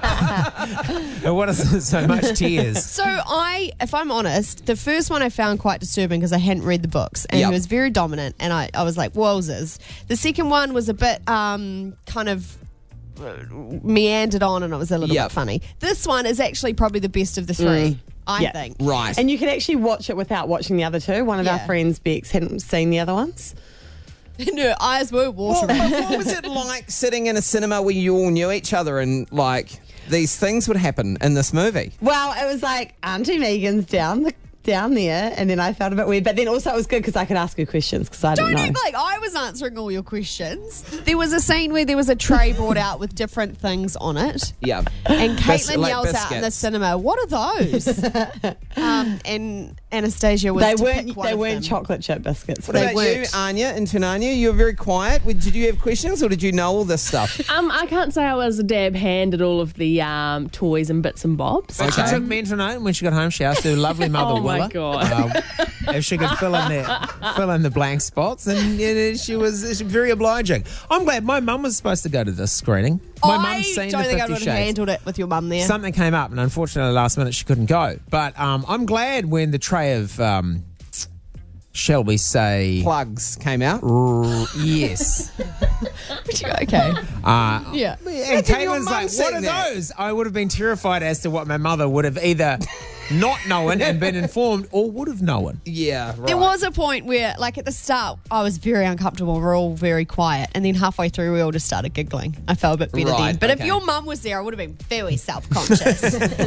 It wasn't so much tears. So I, if I'm honest, the first one I found quite disturbing because I hadn't read the books and Yep. he was very dominant and I, I was like, wowzers. The second one was a bit um, kind of uh, meandered on and it was a little Yep. bit funny. This one is actually probably the best of the three, I Yeah. think. Right. And you can actually watch it without watching the other two. One of our Yeah. friends, Bex, hadn't seen the other ones. And her eyes were Well, watering. but what was it like sitting in a cinema where you all knew each other and like these things would happen in this movie? Well, it was like Auntie Megan's down the down there, and then I felt a bit weird. But then also it was good because I could ask her questions because I Don't didn't know. act like I was answering all your questions. There was a scene where there was a tray brought out with different things on it. Yeah. And Bis- Caitlin like yells out in the biscuits. cinema, "What are those?" um, and Anastasia was They to weren't. pick one They of weren't them. chocolate chip biscuits. What They about you, weren't. Anya, in Tunania? You were very quiet. Did you have questions or did you know all this stuff? Um, I can't say I was a dab hand at all of the um, toys and bits and bobs. But Okay. she took me into night when she got home. She asked her lovely mother, Oh, my Willa, God. uh, if she could fill in the fill in the blank spots, and uh, she was she was very obliging. I'm glad my mum was supposed to go to this screening. My I mum's seen don't the think I Fifty would have Shades. handled it with your mum there. Something came up, and unfortunately, last minute she couldn't go. But um, I'm glad when the tray of, um, shall we say, Plugs came out. r- yes. okay. Uh, Yeah. And Imagine your Caitlin's mum like, what saying are that." those? I would have been terrified as to what my mother would have either not known and been informed or would have known. Yeah, right. There was a point where, like at the start, I was very uncomfortable. We're all very quiet, and then halfway through, we all just started giggling. I felt a bit better Right, then. But okay. if your mum was there, I would have been very self-conscious.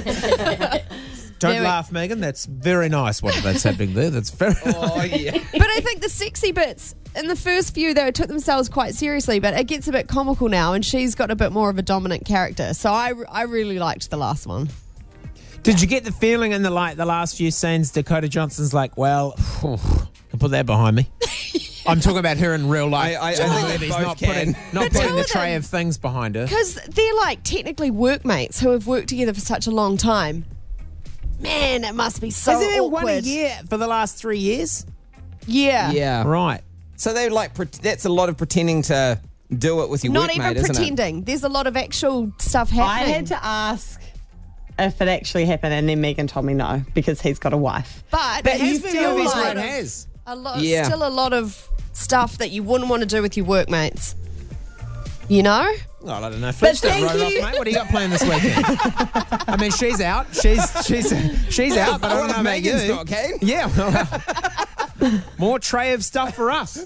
Don't Very- laugh, Megan. That's very nice what that's happening there. That's very Oh, yeah. But I think the sexy bits in the first few, they took themselves quite seriously, but it gets a bit comical now, and she's got a bit more of a dominant character. So I, I really liked the last one. Did you get the feeling in the like the last few scenes Dakota Johnson's like, well, I'll put that behind me. I'm talking about her in real life. I- I- I John think they Levy's both not can. putting not But putting two the of tray them- of things behind her. Because they're like technically workmates who have worked together for such a long time. Man, it must be so Has it been awkward. one a year for the last three years? Yeah. Yeah. Right. So they like, pre- that's a lot of pretending to do it with your Not workmate, even isn't pretending. There's a lot of actual stuff I happening. had to ask if it actually happened, and then Megan told me no because he's got a wife. but But it you has feel still movies a where lot it of- has. A lot, Yeah. still a lot of stuff that you wouldn't want to do with your workmates. You know? Well, I don't know. Fletch don't thank roll off, you. mate. What do you got planned this weekend? I mean, she's out. She's she's she's out, but I don't Well, know about Megan's you. not keen. Yeah. Well, more tray of stuff for us.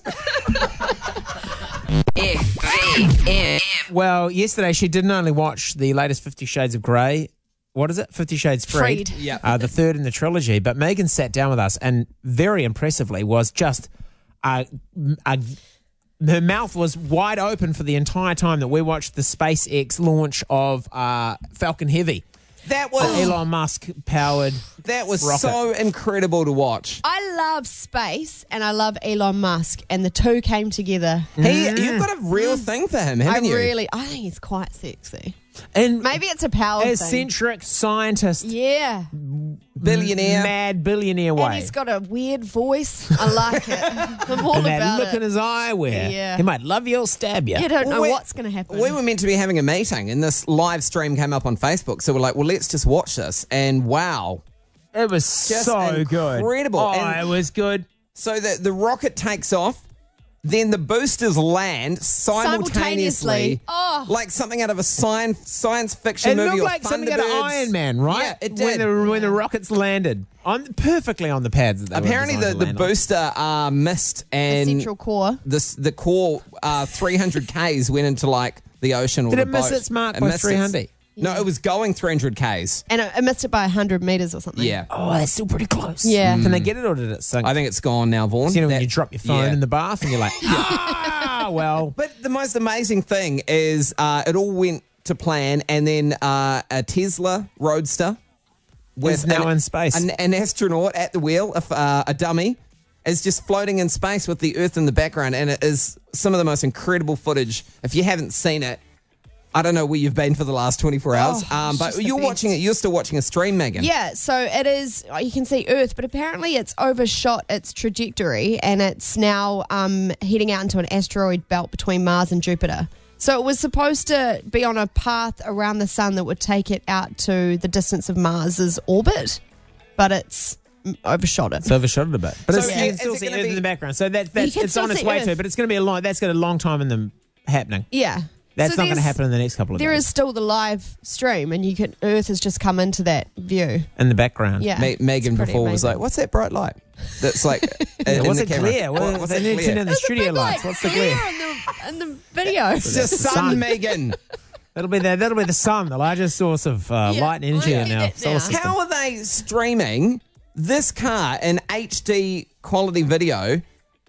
F V M. Well, yesterday she didn't only watch the latest Fifty Shades of Grey. What is it? Fifty Shades Freed. Freed. Yeah. Uh, the third in the trilogy. But Megan sat down with us and very impressively was just a, a her mouth was wide open for the entire time that we watched the SpaceX launch of uh, Falcon Heavy. That was Elon Musk powered. that was rocket. so incredible to watch. I love space and I love Elon Musk, and the two came together. He, you've got a real thing for him, haven't I you? really, I think he's quite sexy. And Maybe it's a power thing. eccentric scientist, Yeah. Billionaire. mad billionaire And way. he's got a weird voice. I like it. I'm all and that about look it. in his eye where Yeah. he might love you or stab you. You don't know We- what's going to happen. We were meant to be having a meeting, and this live stream came up on Facebook. So we're like, well, let's just watch this. And wow. It was Just so good. incredible. Oh, And- it was good. So the, the rocket takes off, then the boosters land simultaneously. Simultaneously. Oh. Like something out of a science science fiction It movie. looked or like something out of Thunderbirds. Iron Man, right? Yeah, it When did. the, when the rockets landed. On, perfectly on the pads that they Apparently, were the, designed the to land on. booster uh, missed, the and central core. this the core uh, three hundred Ks went into like the ocean or Did the it miss boat. its mark It by missed its- three hundred? No, it was going three hundred Ks. And it, it missed it by one hundred metres or something. Yeah. Oh, that's still pretty close. Yeah. Can they get it or did it sink? I think it's gone now, Vaughan. So, you know, when That- you drop your phone yeah. in the bath and you're like, ah, well. But the most amazing thing is uh, it all went to plan, and then uh, a Tesla Roadster Is now an, in space. An, an astronaut at the wheel, a, uh, a dummy, is just floating in space with the Earth in the background, and it is some of the most incredible footage. If you haven't seen it, I don't know where you've been for the last twenty-four hours, Oh, um, it's but just the you're best. watching it. You're still watching a stream, Megan. Yeah, so it is, you can see Earth, but apparently it's overshot its trajectory and it's now um, heading out into an asteroid belt between Mars and Jupiter. So it was supposed to be on a path around the sun that would take it out to the distance of Mars's orbit, but it's mm, overshot it. It's overshot it a bit. But So it's, is- you can is still it see gonna Earth be- in the background. So that, that's, can it's still on its see way Earth. to, but it's going to be a long, that's got a long time in them happening. Yeah. That's So not going to there's- happen in the next couple of There days. is still the live stream, and you can Earth has just come into that view. In the background. Yeah, Me- Megan it's pretty before was amazing. like, "What's that bright light?" That's like, Yeah, in what's the it camera. clear? What, What's they it need to clear? turn down the studio lights. What's the glare? in the, in the video? It's the sun, sun. Megan. That'll be the that'll be the sun, the largest source of uh, Yeah, light and energy I in get our it solar now. system. How are they streaming this car in H D quality video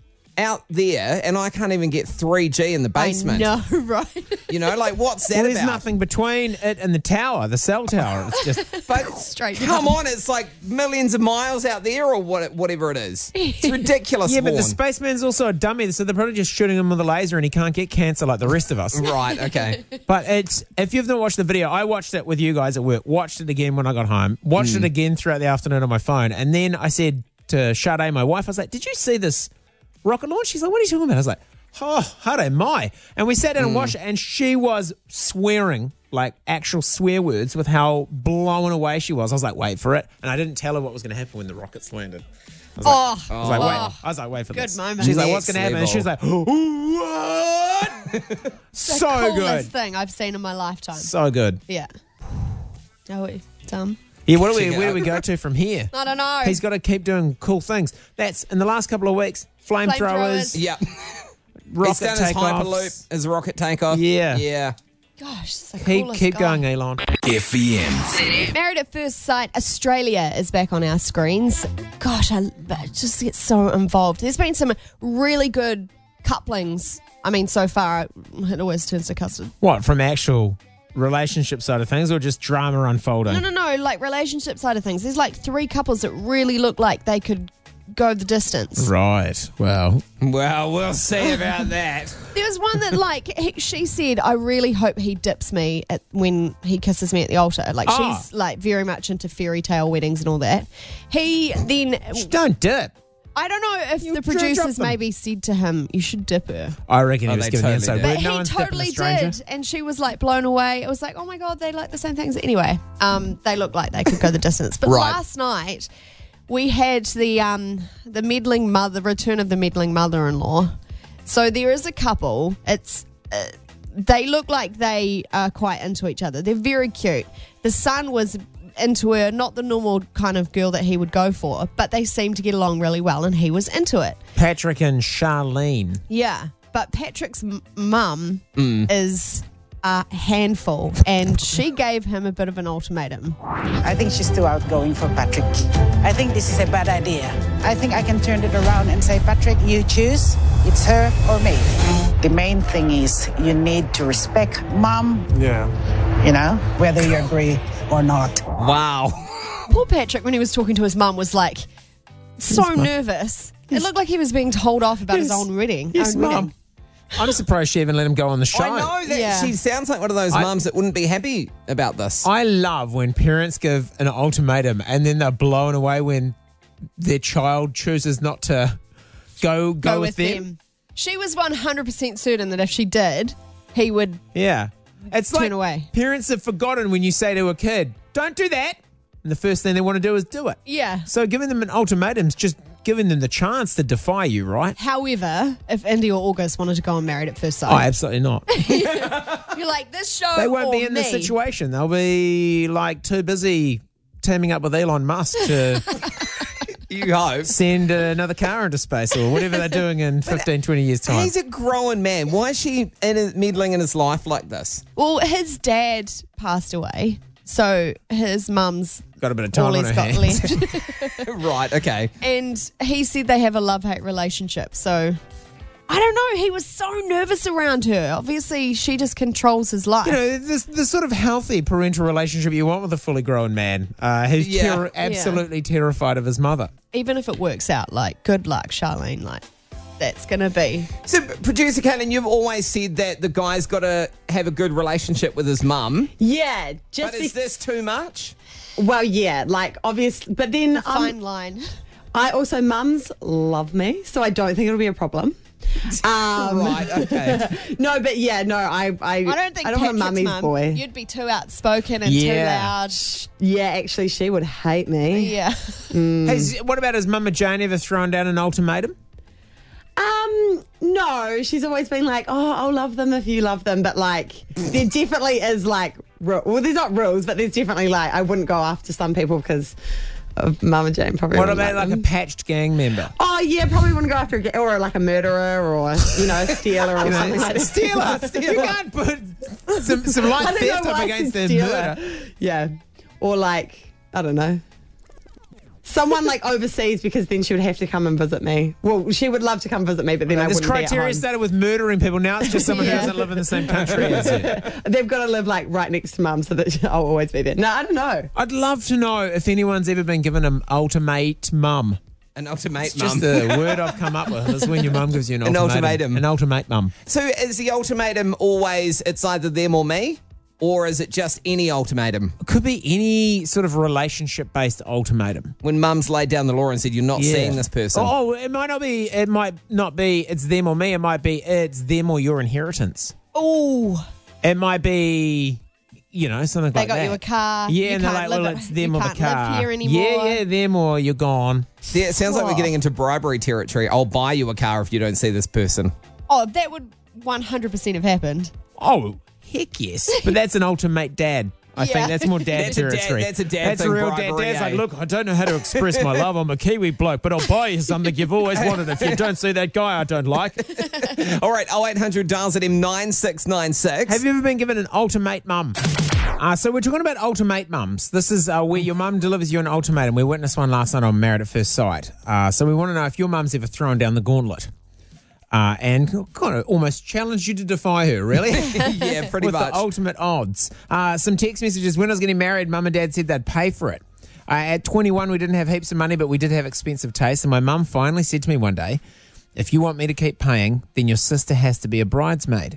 out there, and I can't even get three G in the basement? I know, right? You know, like what's that Well, there's about? nothing between it and the tower, the cell tower. It's just But Straight come up. on, it's like millions of miles out there, or what, whatever it is. It's ridiculous. yeah, but the Vaughan. spaceman's also a dummy, so they're probably just shooting him with a laser, and he can't get cancer like the rest of us. Right. Okay. But it's if you've not watched the video, I watched it with you guys at work. Watched it again when I got home. Watched it again throughout the afternoon on my phone, and then I said to Sade, my wife, I was like, "Did you see this rocket launch?" She's like, "What are you talking about?" I was like, "Oh, hare mai!" And we sat down and watched it, and she was swearing like actual swear words with how blown away she was. I was like, "Wait for it," and I didn't tell her what was going to happen when the rockets landed. I was like, Oh, I was like, wait. oh. I was like, wait for Good this. moment. She's like, Next what's going to happen? And she was like, what? so coolest good. thing I've seen in my lifetime. So good. Yeah. Oh, wait, dumb. Yeah, what do we, Check it where do out. we go to from here? I don't know. He's got to keep doing cool things. That's in the last couple of weeks. Flamethrowers, Flamethrowers. Yeah. rocket He's done his takeoffs. hyperloop, his rocket takeoff. Yeah. Yeah. Gosh, it's the Keep coolest keep guy. going, Elon. F V M. Married at First Sight Australia is back on our screens. Gosh, I, I just get so involved. There's been some really good couplings. I mean, so far, it always turns to custard. What from actual relationship side of things, or just drama unfolding? No, no, no, like relationship side of things. There's like three couples that really look like they could go the distance. Right. Well, Well, we'll see about that. There was one that, like, he, she said, I really hope he dips me at, when he kisses me at the altar. Like, Ah. she's, like, very much into fairy tale weddings and all that. He then, don't dip. I don't know if You the dro- drop producers them. maybe said to him, you should dip her. I reckon Oh, he was they giving the totally inside did. word. But No he one's dipping a totally stranger. did. And she was, like, blown away. It was like, oh, my God, they like the same things. Anyway, um, they look like they could go the distance. But Right. last night, we had the um, the meddling mother, return of the meddling mother-in-law. So there is a couple. It's uh, they look like they are quite into each other. They're very cute. The son was into her, not the normal kind of girl that he would go for, but they seemed to get along really well and he was into it. Patrick and Charlene. Yeah, but Patrick's m- mum is a handful and she gave him a bit of an ultimatum. I think she's too outgoing for Patrick. I think this is a bad idea. I think I can turn it around and say, Patrick, you choose. It's her or me. The main thing is you need to respect mom. Yeah. You know, whether you agree or not. Wow. Poor Patrick, when he was talking to his mum, was like so nervous. It looked like he was being told off about his, his own wedding. His own mum. wedding. I'm surprised she even let him go on the show. I know that Yeah. she sounds like one of those I- mums that wouldn't be happy about this. I love when parents give an ultimatum and then they're blown away when their child chooses not to go go, Go with, them. She was one hundred percent certain that if she did, he would. Yeah. It's Turn like away. parents have forgotten when you say to a kid, don't do that. And the first thing they want to do is do it. Yeah. So giving them an ultimatum is just giving them the chance to defy you, right? However, if Indy or August wanted to go on Married at First Sight, Oh, absolutely not. you're like, this show They won't or be in this me. situation. They'll be like too busy teaming up with Elon Musk to You hope. send another car into space or whatever they're doing in fifteen, twenty years' time. He's a grown man. Why is she in his, meddling in his life like this? Well, his dad passed away, so his mum's Got a bit of time all on he's her got hands. left. Right, okay. And he said they have a love-hate relationship, so I don't know. He was so nervous around her. Obviously, she just controls his life. You know, this the sort of healthy parental relationship you want with a fully grown man uh, who's Yeah. terror- absolutely terrified of his mother. Even if it works out, like, good luck, Charlene. Like, that's going to be. So, producer Caitlin, you've always said that the guy's got to have a good relationship with his mum. Yeah, just But is be- this too much? well, yeah, like obviously, but then um, Fine line. I also mums love me, so I don't think it'll be a problem. Um, Right, okay. No, but yeah, no, I, I, I don't think I don't want Patrick's a mummy's mum, boy. You'd be too outspoken and Yeah. too loud. Yeah, actually, she would hate me. Yeah. Has, what about his mama Jane ever thrown down an ultimatum? Um, no, she's always been like, oh, I'll love them if you love them, but like, there definitely is like, ru- well, there's not rules, but there's definitely like, I wouldn't go after some people because of Mama Jane. Probably. What wouldn't about like them. a patched gang member? Oh yeah, probably wouldn't go after a, ga- or like a murderer or you know a stealer or something like that. Stealer, You can't put some, some I light don't theft know up why I against said their stealer. murder. Yeah, or like I don't know. Someone like overseas because then she would have to come and visit me. Well, she would love to come visit me, but then I This wouldn't be at criteria home. started with murdering people. Now it's just someone who Yeah. doesn't live in the same country as you. They've got to live like right next to mum so that I'll always be there. No, I don't know. I'd love to know if anyone's ever been given an ultimate mum. An ultimate It's mum. just the word I've come up with is when your mum gives you an, An ultimatum. ultimatum. An ultimate mum. So is the ultimatum always it's either them or me? Or is it just any ultimatum? It could be any sort of relationship-based ultimatum. When mum's laid down the law and said, you're not seeing this person. Oh, it might not be. It might not be. It's them or me. It might be. It's them or your inheritance. Oh, It might be. You know, something they like got that. you a car. Yeah, you and they're can't like, live well, at- it's them you or the can't car. live here anymore. Yeah, yeah, them or you're gone. Yeah, it sounds like we're Oh. getting into bribery territory. I'll buy you a car if you don't see this person. Oh, that would one hundred percent have happened. Oh, heck yes. But that's an ultimate dad. I Yeah. think that's more dad That's a dad- territory. that's a dad That's thing, a real bribery, dad. Dad's eh? like, look, I don't know how to express my love. I'm a Kiwi bloke, but I'll buy you something you've always wanted. If you don't see that guy I don't like. All right, oh eight hundred dials at M nine six nine six. Have you ever been given an ultimate mum? Uh, so we're talking about ultimate mums. This is uh, where your mum delivers you an ultimatum. We witnessed one last night on Married at First Sight. Uh, so we want to know if your mum's ever thrown down the gauntlet uh, and kind of almost challenged you to defy her, really? Yeah, pretty With much. the ultimate odds. Uh, some text messages. When I was getting married, mum and dad said they'd pay for it. Uh, at twenty-one, we didn't have heaps of money, but we did have expensive taste. And my mum finally said to me one day, if you want me to keep paying, then your sister has to be a bridesmaid.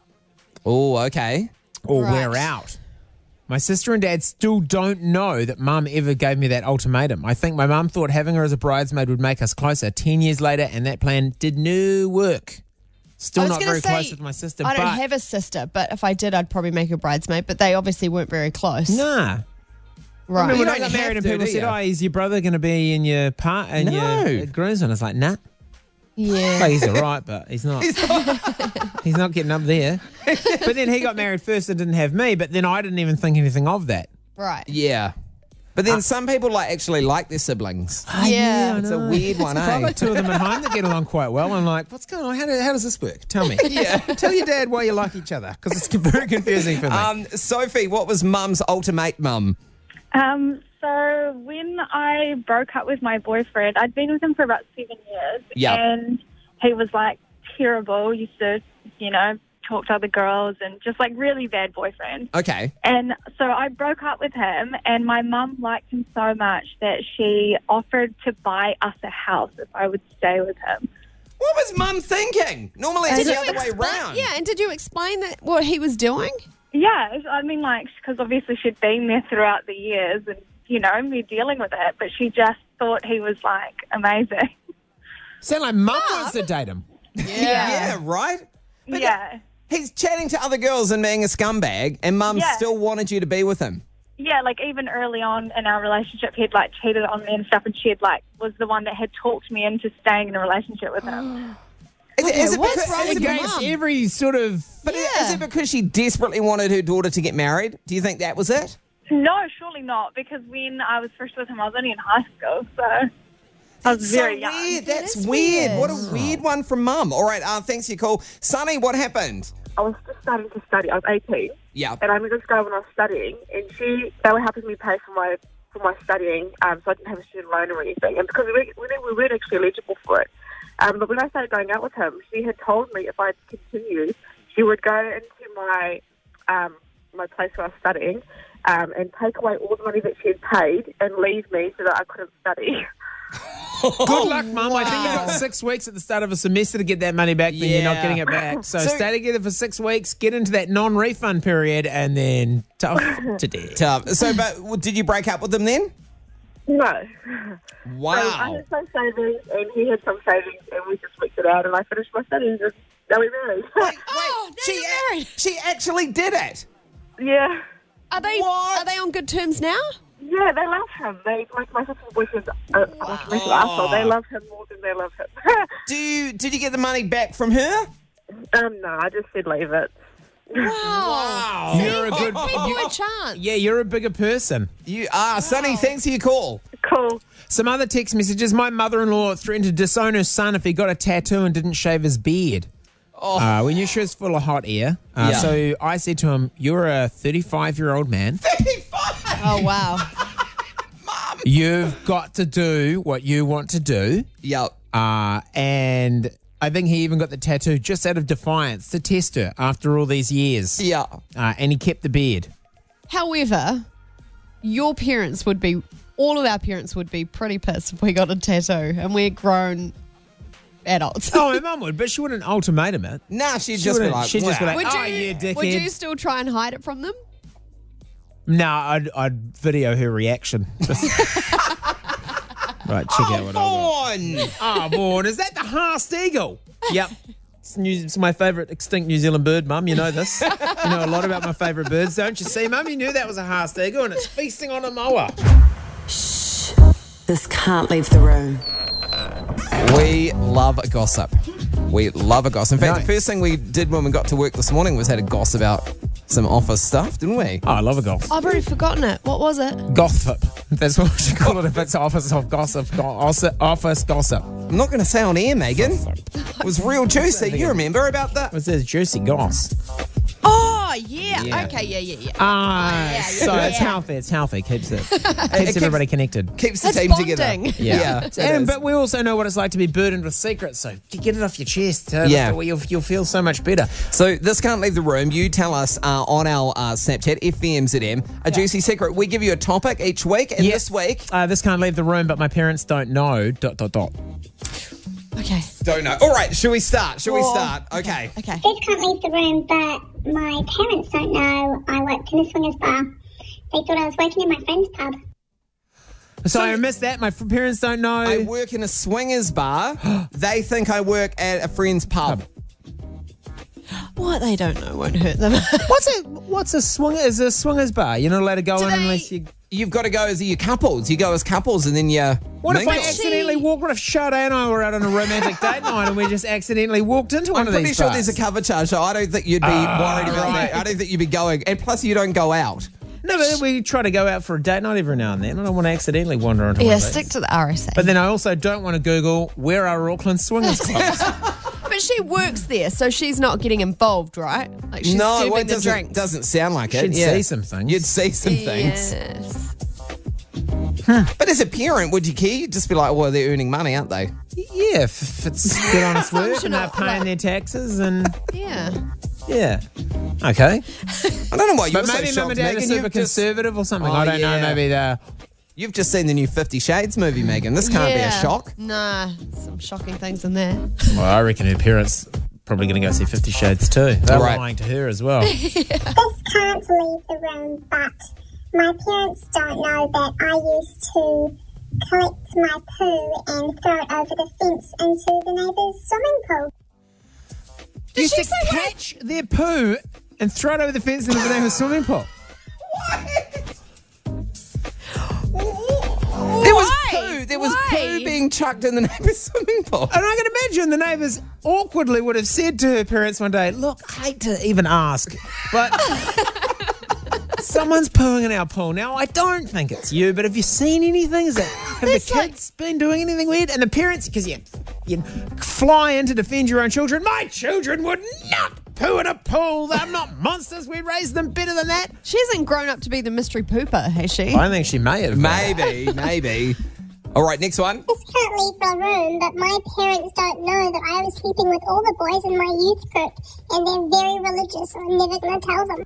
Oh, okay. Or Right. we're out. My sister and dad still don't know that mum ever gave me that ultimatum. I think my mum thought having her as a bridesmaid would make us closer. Ten years later, and that plan did no work. Still I was not gonna very say, close with my sister. I don't but have a sister, but if I did, I'd probably make her bridesmaid. But they obviously weren't very close. Nah. Right. Remember when You I don't got married have and to, people do said, you? "Oh, is your brother going to be in your part and No. your groomsmen?" I was like, "Nah." Yeah. Well, he's all right, but he's not. He's not getting up there. But then he got married first and didn't have me, but then I didn't even think anything of that. Right. Yeah. But then some people like actually like their siblings. Ah, Yeah. I It's a know. weird one, I've eh? got two of them at home that get along quite well. I'm like, what's going on? How, do, how does this work? Tell me. Yeah. Tell your dad why you like each other, because it's very confusing for me. Um, Sophie, what was Mum's ultimate mum? Um, so when I broke up with my boyfriend, I'd been with him for about seven years. Yeah. And he was like terrible, used to, you know, talk to other girls and just like really bad boyfriend. Okay. And so I broke up with him, and my mum liked him so much that she offered to buy us a house if I would stay with him. What was Mum thinking? Normally it's Did the you other way explain- round. Yeah, and did you explain that what he was doing? Yeah, I mean, like, because obviously she'd been there throughout the years and, you know, me dealing with it, but she just thought he was, like, amazing. Sound like Mum wants to date him. Yeah, right? But yeah. He's chatting to other girls and being a scumbag, and Mum Yeah. still wanted you to be with him. Yeah, like, even early on in our relationship, he'd, like, cheated on me and stuff, and she'd, like, was the one that had talked me into staying in a relationship with him. Is it, is it what's because, wrong is it with your Against mum? every sort of... But Yeah. is it because she desperately wanted her daughter to get married? Do you think that was it? No, surely not, because when I was first with him, I was only in high school, so I was very so young. weird. That That's is weird. weird. What a weird one from Mum. All right, uh, thanks for your call. Sonny, what happened? I was just starting to study. I was eighteen, Yeah. and I met this girl when I was studying, and she they were helping me pay for my for my studying, um, so I didn't have a student loan or anything. And because we weren't, we weren't- we weren't actually eligible for it, um, but when I started going out with him, she had told me if I continued, she would go into my um, my place where I was studying um, and take away all the money that she had paid and leave me so that I couldn't study. Good luck, Mum. I think you've got six weeks at the start of a semester to get that money back, then you're not Yeah. getting it back. So, So- stay together for six weeks, get into that non-refund period, and then tough to death. Tough. So, but well, did you break up with him then? No. So I Wow. had some savings, and he had some savings, and we just worked it out, and I finished my studies, and now we're married. Oh, now she, you're married. she actually did it. yeah. Are they What? are they on good terms now? Yeah, they love him. They like my sister's boyfriend's uh, like a massive asshole. They love him more than they love him. Do you, did you get the money back from her? um, no, I just said leave it. Wow. Wow. You're a good... People you- a chance. yeah, you're a bigger person. You are. Sonny, thanks for your call. Cool. Some other text messages. My mother-in-law threatened to disown her son if he got a tattoo and didn't shave his beard. Oh. Uh, we knew she was full of hot air. Uh, Yeah. So I said to him, you're a thirty-five-year-old man. thirty-five. Oh wow. You've got to do what you want to do. Yep. Uh, and I think he even got the tattoo just out of defiance to test her after all these years. Yeah. Uh, and he kept the beard. However, your parents would be all of our parents would be pretty pissed if we got a tattoo and we're grown adults. Oh, my mum would, but she wouldn't ultimatum it. Nah, she'd She just be wouldn't- like, she'd just be "Wow." like, Would oh, you, you dickhead. would you still try and hide it from them? No, I'd, I'd video her reaction. Just- right, check out what I got. on. Oh, Vaughan, is that the Haast Eagle? Yep. It's, new, it's my favourite extinct New Zealand bird, Mum. You know this. You know a lot about my favourite birds, don't you? See, Mum, you knew that was a Haast Eagle and it's feasting on a moa. This can't leave the room. We love a gossip. We love a gossip. In fact, No. the first thing we did when we got to work this morning was had a gossip about some office stuff, didn't we? Oh, I love a golf. I've already forgotten it. What was it? Gossip. That's what we should call it if it's office of gossip. Go- office- Office gossip. I'm not going to say on air, Megan. It was real juicy. You remember about that? What's this? Juicy goss. Oh yeah. Yeah. Okay. Yeah. Yeah. Yeah. Ah, yeah, so yeah. it's healthy. It's healthy. Keeps it keeps keeps- everybody connected. Keeps the It's team bonding. together. Yeah, it and, is. but we also know what it's like to be burdened with secrets. So you get it off your chest. Uh, Yeah. you'll, you'll feel so much better. So this can't leave the room. You tell us uh, on our uh, Snapchat, F V M Z M, a juicy secret. We give you a topic each week, and Yeah. this week, Uh, this can't leave the room, but my parents don't know. Dot dot dot. Okay. don't know. All right, shall we start? Shall we Well, start? Okay. Okay. This can't leave the room, but my parents don't know I worked in a swingers bar. They thought I was working in my friend's pub. So I missed that. My f- parents don't know. I work in a swingers bar. They think I work at a friend's pub. What they don't know won't hurt them. What's a what's a swing? Is a swingers bar? You're not allowed to go Do in they- unless you. You've got to go as you couples. You go as couples, and then you What if I mingle. accidentally walked? What if Sade and I were out on a romantic date night and we just accidentally walked into one I'm of pretty these sure bars? there's a cover charge, so I don't think you'd be worried about right. that. I don't think you'd be going. And plus, you don't go out. No, but we try to go out for a date night every now and then. I don't want to accidentally wander into Yeah, one of stick these. to the R S A. But then I also don't want to Google where are Auckland swingers clubs. But she works there, so she's not getting involved, right? Like she's no, serving well, it the doesn't, drinks. doesn't sound like it. She'd yeah. see some things. You'd see some things. Yes. But as a parent, would you care? You'd just be like, well, they're earning money, aren't they? Yeah, if, if it's good honest work and they're Functional, paying like- their taxes and Yeah. yeah. Okay. I don't know why you're But so maybe mum shocked, and dad are Megan. super You've just, conservative or something. Oh, I don't yeah. know. Maybe they're... you've just seen the new Fifty Shades movie, Megan. This can't yeah. be a shock. Nah, some shocking things in there. Well, I reckon her parents probably going to go see Fifty Shades too. They're Right. lying to her as well. This can't leave the room, but my parents don't know that I used to collect my poo and throw it over the fence into the neighbour's swimming pool. Did used she to say what? catch their poo and throw it over the fence into the neighbour's swimming pool. There was Why? poo. There was Why? poo being chucked in the neighbour's swimming pool. And I can imagine the neighbours awkwardly would have said to her parents one day, look, I hate to even ask, but someone's pooing in our pool. Now, I don't think it's you, but have you seen anything? Is that, have That's the kids been doing anything weird? And the parents, because you, you fly in to defend your own children. My children would not poo in a pool. They're not monsters. We raised them better than that. She hasn't grown up to be the mystery pooper, has she? I think she may have. Maybe, maybe. All right, next one. This can't leave the room, but my parents don't know that I was sleeping with all the boys in my youth group, and they're very religious, so I'm never going to tell them.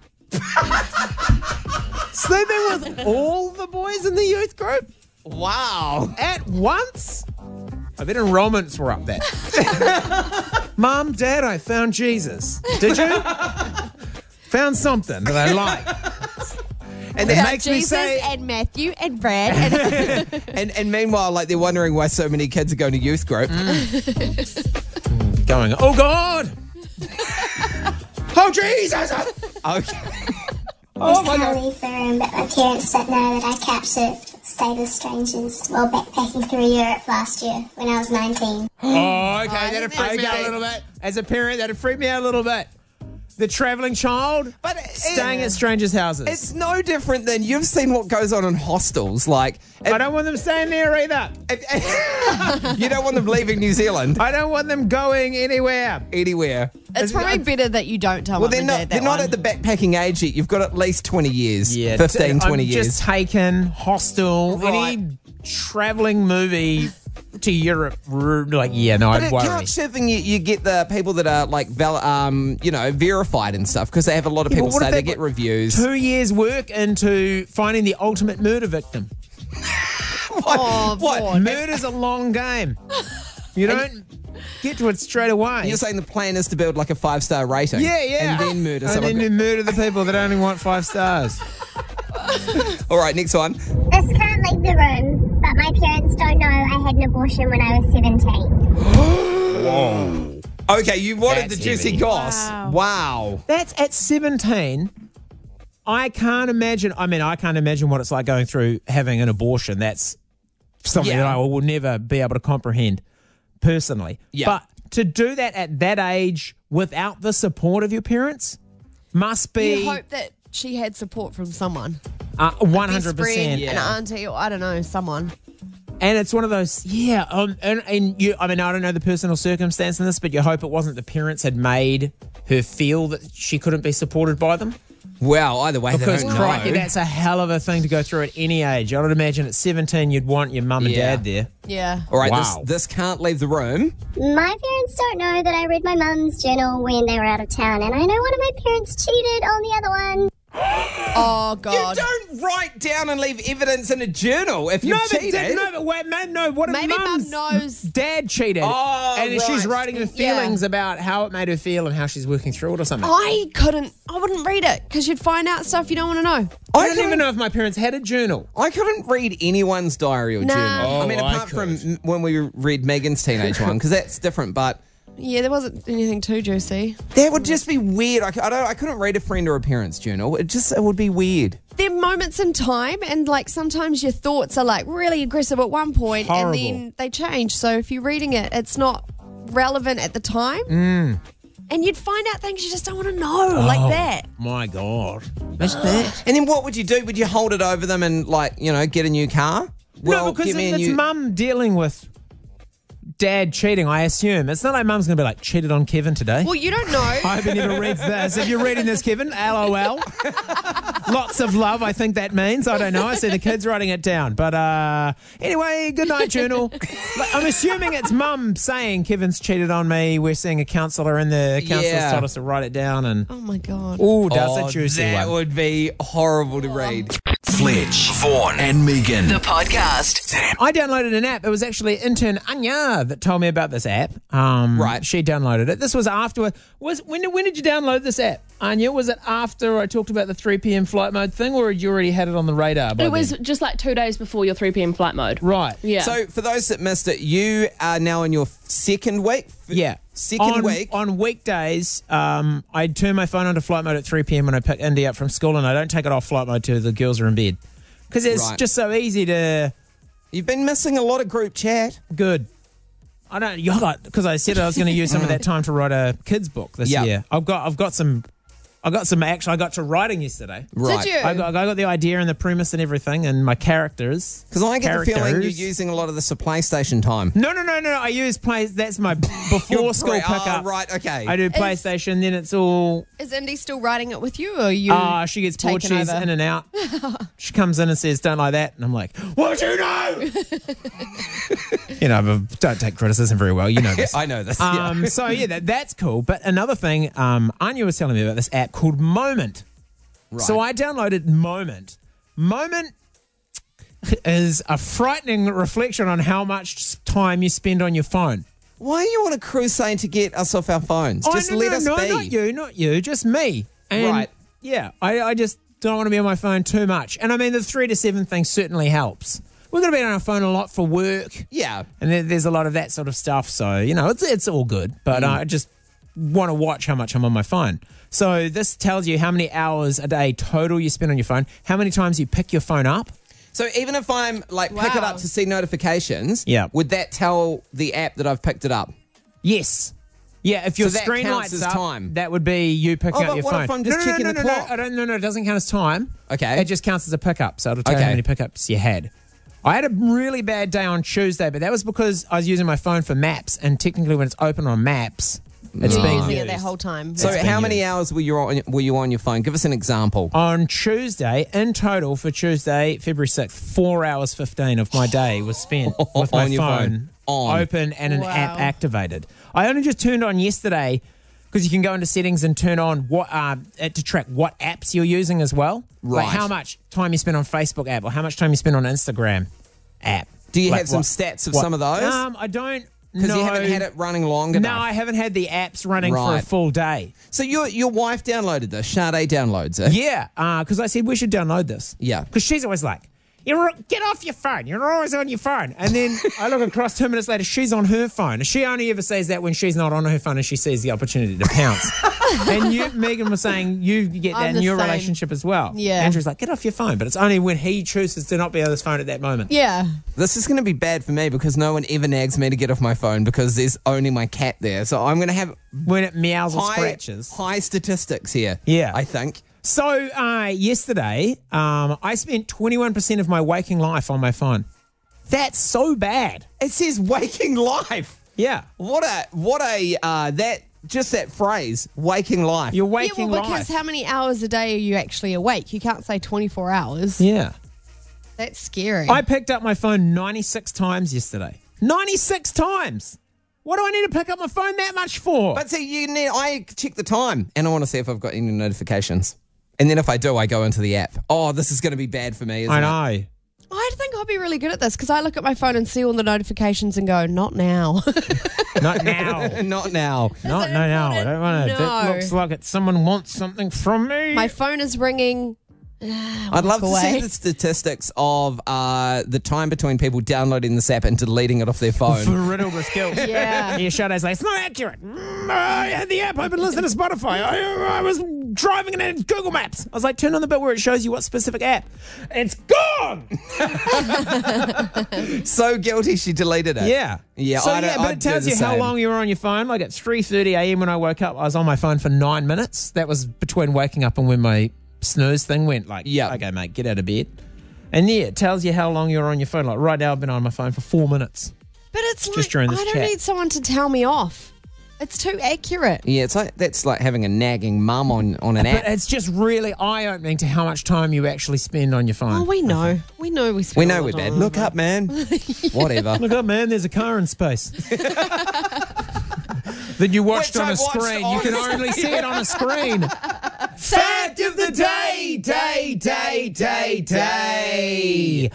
Sleeping with all the boys in the youth group? Wow. At once? I bet enrollments were up there. Mum, Dad, I found Jesus. Did you? Found something that I like. And it About makes me Jesus say... and Matthew and Brad. And And and meanwhile, like they're wondering why so many kids are going to youth group. Going, oh, God! Oh, Jesus! Okay. Oh, my This God. can't leave the room, but my parents don't know that I couch surfed, stayed with strangers while backpacking through Europe last year when I was nineteen. Oh, okay, that'd think freak me that's out a big. little bit. As a parent, that'd freak me out a little bit. The travelling child, But it- staying at strangers' houses. It's no different than you've seen what goes on in hostels. Like, if- I don't want them staying there either. if- you don't want them leaving New Zealand I don't want them going anywhere. anywhere. it's probably better that you don't tell Well, mum they're and not. dad They're that not one. at the backpacking age yet. You've got at least twenty years. Yeah, fifteen, I'm twenty years. just taken hostel, Right. any travelling movie to Europe. r- Like, yeah, no, But I'd at worry. couch surfing, you, you get the people that are like, val- um, you know, verified and stuff because they have a lot of Yeah, but people what if say they they get put reviews. Two years' work into finding the ultimate murder victim. What? Oh, what? boy. Murder's a long game. You don't get to it straight away. You're saying the plan is to build like a five star rating? Yeah, yeah. And then murder And someone. then murder the people that only want five stars. All right, next one. This can't leave the room, but my parents don't know I had an abortion when I was seventeen. Okay, you wanted That's the juicy heavy. goss. Wow. Wow. That's at seventeen. I can't imagine. I mean, I can't imagine what it's like going through having an abortion. That's something Yeah. that I will never be able to comprehend personally. Yeah. But to do that at that age without the support of your parents must be You hope that she had support from someone. uh, one Best hundred friend, percent. an auntie, or I don't know, someone. And it's one of those, yeah. Um, and, and you, I mean, I don't know the personal circumstance in this, but you hope it wasn't the parents had made her feel that she couldn't be supported by them. Well, either way, Because they don't crikey, know. that's a hell of a thing to go through at any age. I would imagine at seventeen, you'd want your mum and Yeah. dad there. Yeah. All right, Wow. this, this can't leave the room. My parents don't know that I read my mum's journal when they were out of town, and I know one of my parents cheated on the other one. Oh, God. You don't write down and leave evidence in a journal if you've no, but, cheated. no, but wait, man, no. What if Maybe mum's mum knows. dad cheated, Oh, and then she's right. writing her Yeah. feelings about how it made her feel and how she's working through it or something. I couldn't, I wouldn't read it because you'd find out stuff you don't want to know. I I don't couldn't- even know if my parents had a journal. I couldn't read anyone's diary or Nah. journal. I Oh, mean, I apart could. from when we read Megan's teenage one, because that's different. But Yeah, there wasn't anything too juicy. That would just be weird. I, c- I don't. I couldn't read a friend or a parent's journal. It just it would be weird. There are moments in time, and like sometimes your thoughts are like really aggressive at one point, Horrible. and then they change. So if you're reading it, it's not relevant at the time, Mm. and you'd find out things you just don't want to know, like Oh, that. My God. Imagine that. And then what would you do? Would you hold it over them and like you know get a new car? No, because give me a it's new- mum dealing with dad cheating, I assume. It's not like mum's going to be like, cheated on Kevin today. Well, you don't know. I hope he never reads this. If you're reading this, Kevin, LOL. Lots of love, I think that means. I don't know. I see the kids writing it down. But uh, anyway, good night, journal. Like, I'm assuming it's mum saying Kevin's cheated on me. We're seeing a counsellor, and the counsellor's Yeah. told us to write it down. And Oh my god. oh, that's Oh, a juicy that one. would be horrible to read. Fletch, Vaughn, and Megan. The podcast. I downloaded an app. It was actually intern Anya that told me about this app. Um, Right. She downloaded it. This was after. Was when, did- when did you download this app, Anya? Was it after I talked about the three p.m. flight mode thing, or had you already had it on the radar by It was then? just like two days before your three p.m. flight mode. Right. Yeah. So for those that missed it, you are now in your second week. Yeah. Second on, week. On weekdays, um, I turn my phone onto flight mode at three p.m. when I pick Indy up from school, and I don't take it off flight mode till the girls are in bed. Because it's Right. just so easy to... You've been missing a lot of group chat. Good. I don't... You got... Because I said I was going to use some of that time to write a kids book this Yep. year. I've got I've got some... I got some action. I got to writing yesterday. Right. Did you? I got, I got the idea and the premise and everything and my characters. Because I get the feeling you're Characters. using a lot of this for PlayStation time. No, no, no, no. I use play. That's my before You're school pre- oh, pickup. right, okay. I do PlayStation. Then it's all. Is Indy still writing it with you, or are you? Ah, she gets bored. taken She's over? in and out. She comes in and says, "Don't like that," and I'm like, "What do you know?" you know, but don't take criticism very well. You know this. I know this. yeah. Um, so yeah, that, that's cool. But another thing, um, Anya was telling me about this app called Moment. Right. So I downloaded Moment. Moment is a frightening reflection on how much time you spend on your phone. Why do you want a crusade to get us off our phones? Oh, Just no, let no, us no, be. not you, not you, just me. And Right. Yeah, I, I just don't want to be on my phone too much. And I mean, the three to seven thing certainly helps. We're going to be on our phone a lot for work. Yeah. And there, there's a lot of that sort of stuff. So, you know, it's, it's all good. But Mm. uh, I just want to watch how much I'm on my phone. So this tells you how many hours a day total you spend on your phone, how many times you pick your phone up. So even if I'm like pick it Wow. up to see notifications, Yeah. would that tell the app that I've picked it up? Yes. Yeah, if your So that screen counts lights as up, time. that would be you picking Oh, up but your what phone. if I'm just no, no, checking no, the no, clock? No, I don't, no, no, it doesn't count as time. Okay. It just counts as a pickup, so it'll tell you Okay. how many pickups you had. I had a really bad day on Tuesday, but that was because I was using my phone for maps, and technically when it's open on maps, it's You're being using used. it that whole time. So It's been how many used. hours were you on were you on your phone? Give us an example. On Tuesday, in total for Tuesday, February sixth, four hours fifteen of my day was spent with my On your phone. phone, On. open and an Wow. app activated. I only just turned on yesterday because you can go into settings and turn on what uh, uh, to track what apps you're using as well. Right. Like how much time you spend on Facebook app or how much time you spend on Instagram app. Do you Like have some what- stats of what- some of those? Um, I don't. Because no. you haven't had it running long No, enough. I haven't had the apps running for a Right. full day. So your your wife downloaded this. Sade downloads it. Yeah, because I said we should download this. Yeah. Because she's always like, You're, get off your phone. You're always on your phone. And then I look across two minutes later, she's on her phone. She only ever says that when she's not on her phone and she sees the opportunity to pounce. And you, Megan was saying you get that I'm in the your same. relationship as well. Yeah. Andrew's like, get off your phone. But it's only when he chooses to not be on his phone at that moment. Yeah. This is going to be bad for me because no one ever nags me to get off my phone because there's only my cat there. So I'm going to have When it meows or high, scratches. high statistics here. Yeah. I think. So uh, yesterday, um, I spent twenty-one percent of my waking life on my phone. That's so bad. It says waking life. Yeah. What a what a uh, that just that phrase, waking life. You're Yeah, waking well, because life. how many hours a day are you actually awake? You can't say twenty-four hours. Yeah. That's scary. I picked up my phone ninety-six times yesterday. ninety-six times. What do I need to pick up my phone that much for? But see, you need, I check the time and I want to see if I've got any notifications. And then if I do, I go into the app. Oh, this is going to be bad for me, isn't I it? know. I think I'll be really good at this because I look at my phone and see all the notifications and go, not now. Not now. Not now. Not no, no. I don't want to. That No. looks like it. Someone wants something from me. My phone is ringing. I'd love to away. see the statistics of uh, the time between people downloading this app and deleting it off their phone. For riddled with guilt. Yeah. Yeah, Sade's like, it's not accurate. Mm, I had the app open, listening to Spotify. I, I was driving and in Google Maps. I was like, turn on the bit where it shows you what specific app. It's gone. So guilty she deleted it. Yeah. Yeah, So, I don't- yeah, but I'd it do tells the you how same. long you were on your phone. Like at three thirty a.m. when I woke up, I was on my phone for nine minutes. That was between waking up and when my snooze thing went. Like, Yeah. okay, mate, get out of bed. And yeah, it tells you how long you were on your phone. Like right now, I've been on my phone for four minutes. But it's Just like, during this I don't chat. need someone to tell me off. It's too accurate. Yeah, it's like that's like having a nagging mum on, on an But app. it's just really eye-opening to how much time you actually spend on your phone. Oh, we know. We know we spend We a know lot we're of bad. time. Look up, man. Whatever. Look up, man. There's a car in space. That you watched Which on I a watched screen. on You can a- only see it on a screen. Fact of the day, day, day, day, day.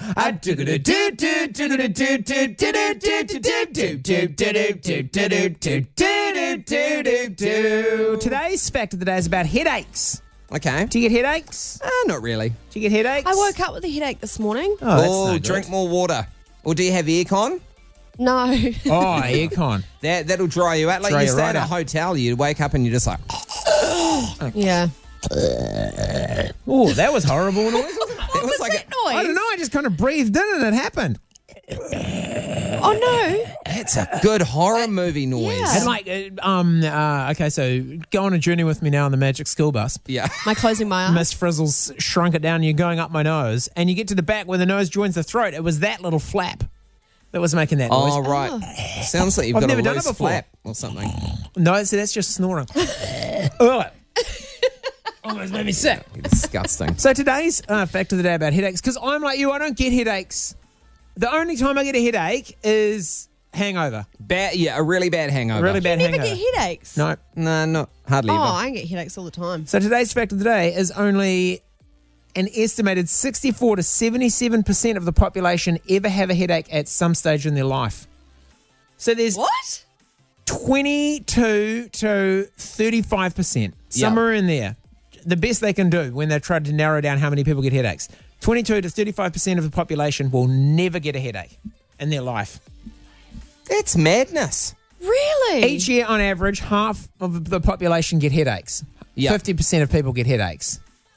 Today's fact of the day is about headaches. Okay. Do you get headaches? Uh, not really. Do you get headaches? I woke up with a headache this morning. Oh, that's Oh, no good. drink more water. Or do you have aircon? No. Oh, aircon. That that'll dry you out. Like Dry you you stay right at a out. hotel, you wake up and you're just like, Yeah. Oh, that was horrible noise. Wasn't it? it was like, that noise? I don't know. I just kind of breathed in and it happened. Oh, no. that's a good horror movie noise. Yeah. And like, uh, um, uh, okay, so go on a journey with me now on the Magic School Bus. Yeah. Am I closing my eyes? Miss Frizzle's shrunk it down and you're going up my nose and you get to the back where the nose joins the throat. It was that little flap that was making that noise. Oh, right. Sounds like you've I've got never a done it loose before. flap or something. No, see, that's just snoring. Ugh. Almost made me sick. You're disgusting. So today's uh, fact of the day about headaches, because I'm like you, I don't get headaches. The only time I get a headache is hangover. Bad, yeah, a really bad hangover. Really bad You never hangover. get headaches. No. No, not hardly Oh, ever. I get headaches all the time. So today's fact of the day is only an estimated sixty-four to seventy-seven percent of the population ever have a headache at some stage in their life. So there's What? twenty-two to thirty-five percent, somewhere in there. The best they can do when they've tried to narrow down how many people get headaches. twenty-two to thirty-five percent of the population will never get a headache in their life. That's madness. Really? Each year, on average, half of the population get headaches. Yeah. fifty percent of people get headaches.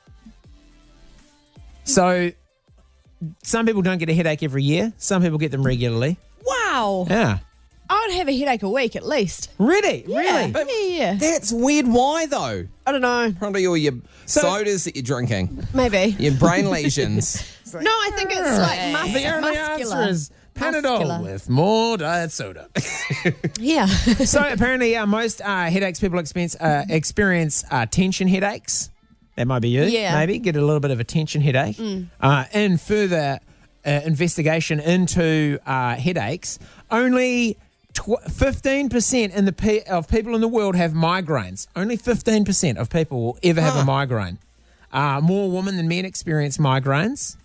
So some people don't get a headache every year. Some people get them regularly. Wow. Yeah. I'd have a headache a week at least. Really? Yeah. Really? But yeah, yeah. That's weird. Why, though? I don't know. Probably all your So- sodas that you're drinking, Maybe. your brain lesions. No, I think it's like mus- The only muscular. answer is Panadol Muscular. with more diet soda. Yeah. So apparently, uh, most uh, headaches people experience uh, experience uh, tension headaches. That might be you. Yeah. Maybe get a little bit of a tension headache. Uh, and further uh, investigation into uh, headaches, only tw- fifteen percent in the pe- of people in the world have migraines. Only fifteen percent of people will ever have a migraine. Uh, more women than men experience migraines.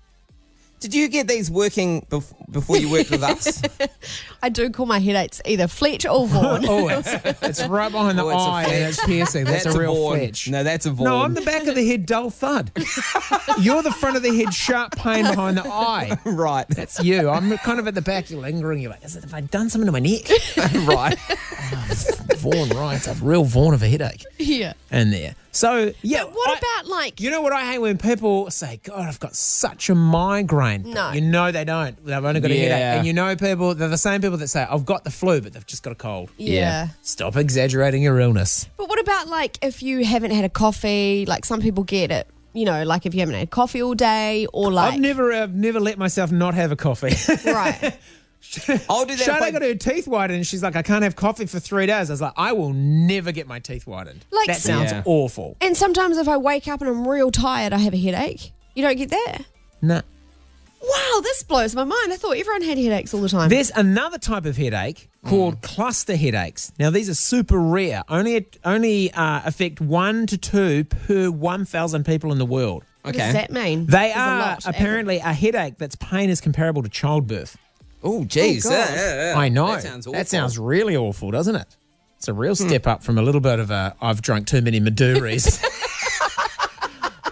Did you get these working bef- before you worked with us? I do call my headaches either Fletch or Vaughan. Oh, it's, it's right behind the Oh, it's a eye Fletch. and it's piercing. That's, a real Vaughan. Fletch. No, that's a Vaughan. No, I'm the back of the head, dull thud. You're the front of the head, sharp pain behind the eye. right. That's you. I'm kind of at the back, you're lingering. You're like, is it, have I done something to my neck? right. Vaughan, right. It's a real Vaughan of a headache Yeah. in there. So, yeah. What I- about like You know what I hate when people say, God, I've got such a migraine. No. You know they don't. They've only got a Yeah. headache. And you know people, they're the same people that say, I've got the flu, but they've just got a cold. yeah. Stop exaggerating your illness. But what about like if you haven't had a coffee? Like some people get it. You know, like if you haven't had coffee all day, or like I've never, I've never let myself not have a coffee. right. I'll do that. if I- Shana got her teeth whitened and she's like, I can't have coffee for three days. I was like, I will never get my teeth whitened. Like that some- sounds Yeah. awful. And sometimes if I wake up and I'm real tired, I have a headache. You don't get that? Nah. Wow, this blows my mind. I thought everyone had headaches all the time. There's another type of headache called cluster headaches. Now, these are super rare. Only only uh, affect one to two per one thousand people in the world. What Okay. does that mean? They There's a are lot. apparently a headache that's pain is comparable to childbirth. Oh, jeez. Oh, God. Yeah, yeah, yeah. I know. That sounds awful. That sounds really awful, doesn't it? It's a real step up from a little bit of a I've drunk too many Maduris.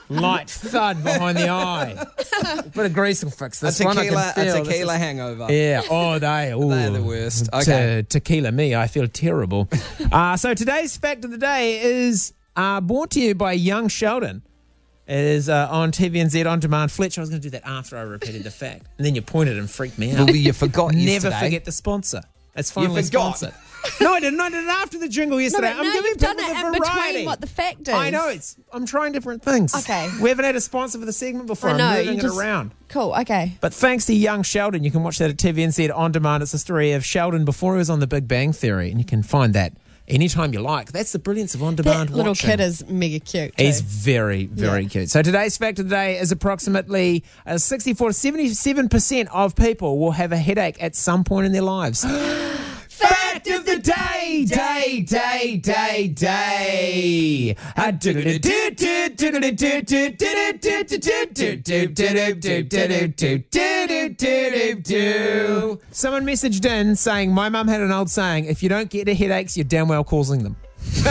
light thud behind the eye. Bit of grease will fix this a one. I tequila, can feel. a tequila This is- hangover. Yeah. Oh, they. Ooh, They're the worst. Te- Okay. tequila me. I feel terrible. uh, so today's fact of the day is uh, brought to you by Young Sheldon. It is uh, on T V N Z On Demand. Fletcher, I was going to do that after I repeated the fact. And then you pointed and freaked me out. Well, you forgot Never yesterday. forget the sponsor. It's finally forgot. sponsored. No, I didn't. I did it after the jingle No, yesterday. but I'm now giving you've done people it the in variety. between what the fact is. I know. It's. I'm trying different things. Okay. We haven't had a sponsor for the segment before. I know. I'm moving you it just, around. Cool. Okay. But thanks to Young Sheldon, you can watch that at T V N Z On Demand. It's the story of Sheldon before he was on The Big Bang Theory, and you can find that anytime you like. That's the brilliance of on-demand That little watching. kid is mega cute. Too. He's very, very Yeah. cute. So today's fact of the day is approximately uh, sixty-four to seventy-seven percent of people will have a headache at some point in their lives. Fact of the day, day, day, day, day. Someone messaged in saying, my mum had an old saying, if you don't get the headaches, you're damn well causing them.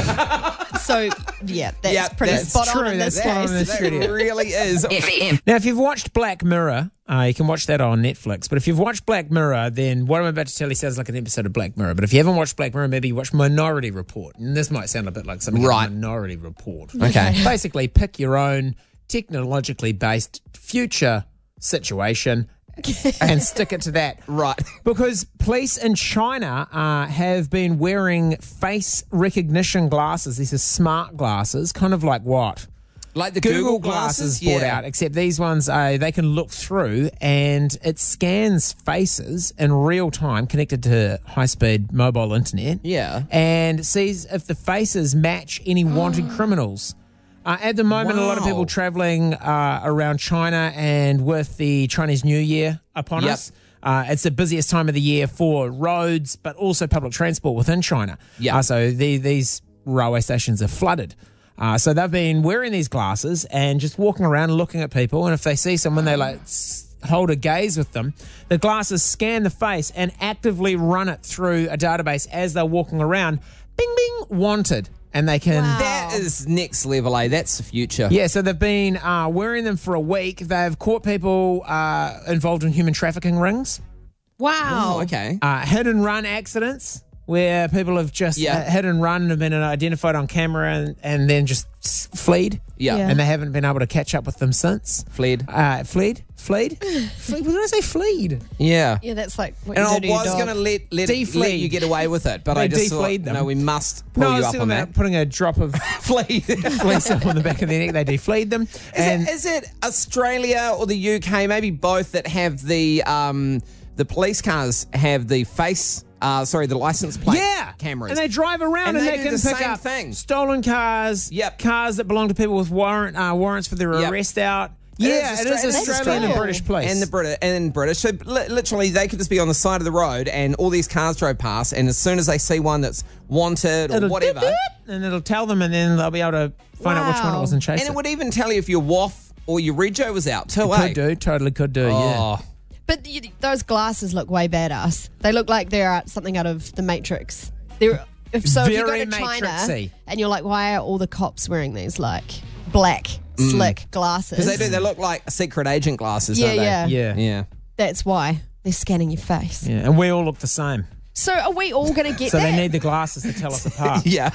So, yeah, that's Yep, pretty that's spot on true, in this that's spot on case. in this That studio. really is. Now, if you've watched Black Mirror, uh, you can watch that on Netflix. But if you've watched Black Mirror, then what I'm about to tell you sounds like an episode of Black Mirror. But if you haven't watched Black Mirror, maybe you watch Minority Report. And this might sound a bit like something like Right. Minority Report. Okay. Basically, pick your own technologically based future situation and stick it to that. Right. Because police in China uh, have been wearing face recognition glasses. These are smart glasses, kind of like what? Like the Google, Google, glasses, glasses, brought yeah. out, except these ones uh, they can look through and it scans faces in real time connected to high-speed mobile internet. Yeah. And sees if the faces match any wanted criminals. Uh, at the moment, a lot of Wow. people traveling uh, around China, and with the Chinese New Year upon Yep. us, uh, it's the busiest time of the year for roads, but also public transport within China. Yeah. Uh, so the, these railway stations are flooded. Uh, so they've been wearing these glasses and just walking around looking at people, and if they see someone, they like s- hold a gaze with them. The glasses scan the face and actively run it through a database as they're walking around. Bing, bing, wanted. And they can... Wow. That is next level, eh? That's the future. Yeah, so they've been uh, wearing them for a week. They've caught people uh, involved in human trafficking rings, Wow. Oh, okay. uh, hit and run accidents where people have just Yeah. uh, hit and run and have been identified on camera and, and then just s- fled. Yeah. Yeah. And they haven't been able to catch up with them since. Fled. Uh, fled? Fled? Fled? What did I say? Fled? Yeah. Yeah, that's like what And you I do to your was dog. going to let let, it, Defleed. let you get away with it, but They I just defleed thought, them. no, we must pull No, I you was up thinking on about that. putting a drop of Fleet. fleece up on the back of their neck. They defleed them. Is, and it, is it Australia or the U K, maybe both, that have the um, the police cars have the face, uh, sorry, the license plate yeah, cameras? and they drive around And and, they they, do can the pick same up thing. stolen cars, Yep. cars that belong to people with warrant uh, warrants for their Yep. arrest out. It Yeah, is it is Austra- it is Australian and Australian. British police. And the Brit and British. So li- literally, they could just be on the side of the road, and all these cars drove past. And as soon as they see one that's wanted or It'll whatever, doot, doot, and it'll tell them, and then they'll be able to find out which one it Wow. was and chase and it. it would even tell you if your W A F or your rego was out too. eh? Could do, totally could do. Yeah. Oh, But you, those glasses look way badass. They look like they're out- something out of The Matrix. They're if so. Very if you go to China Matrixy. and you're like, why are all the cops wearing these like black slick glasses? because they do. They look like secret agent glasses, Yeah, don't they? yeah. Yeah. Yeah. That's why they're scanning your face. Yeah, and we all look the same. So are we all going to get So that? they need the glasses to tell us apart. Yeah.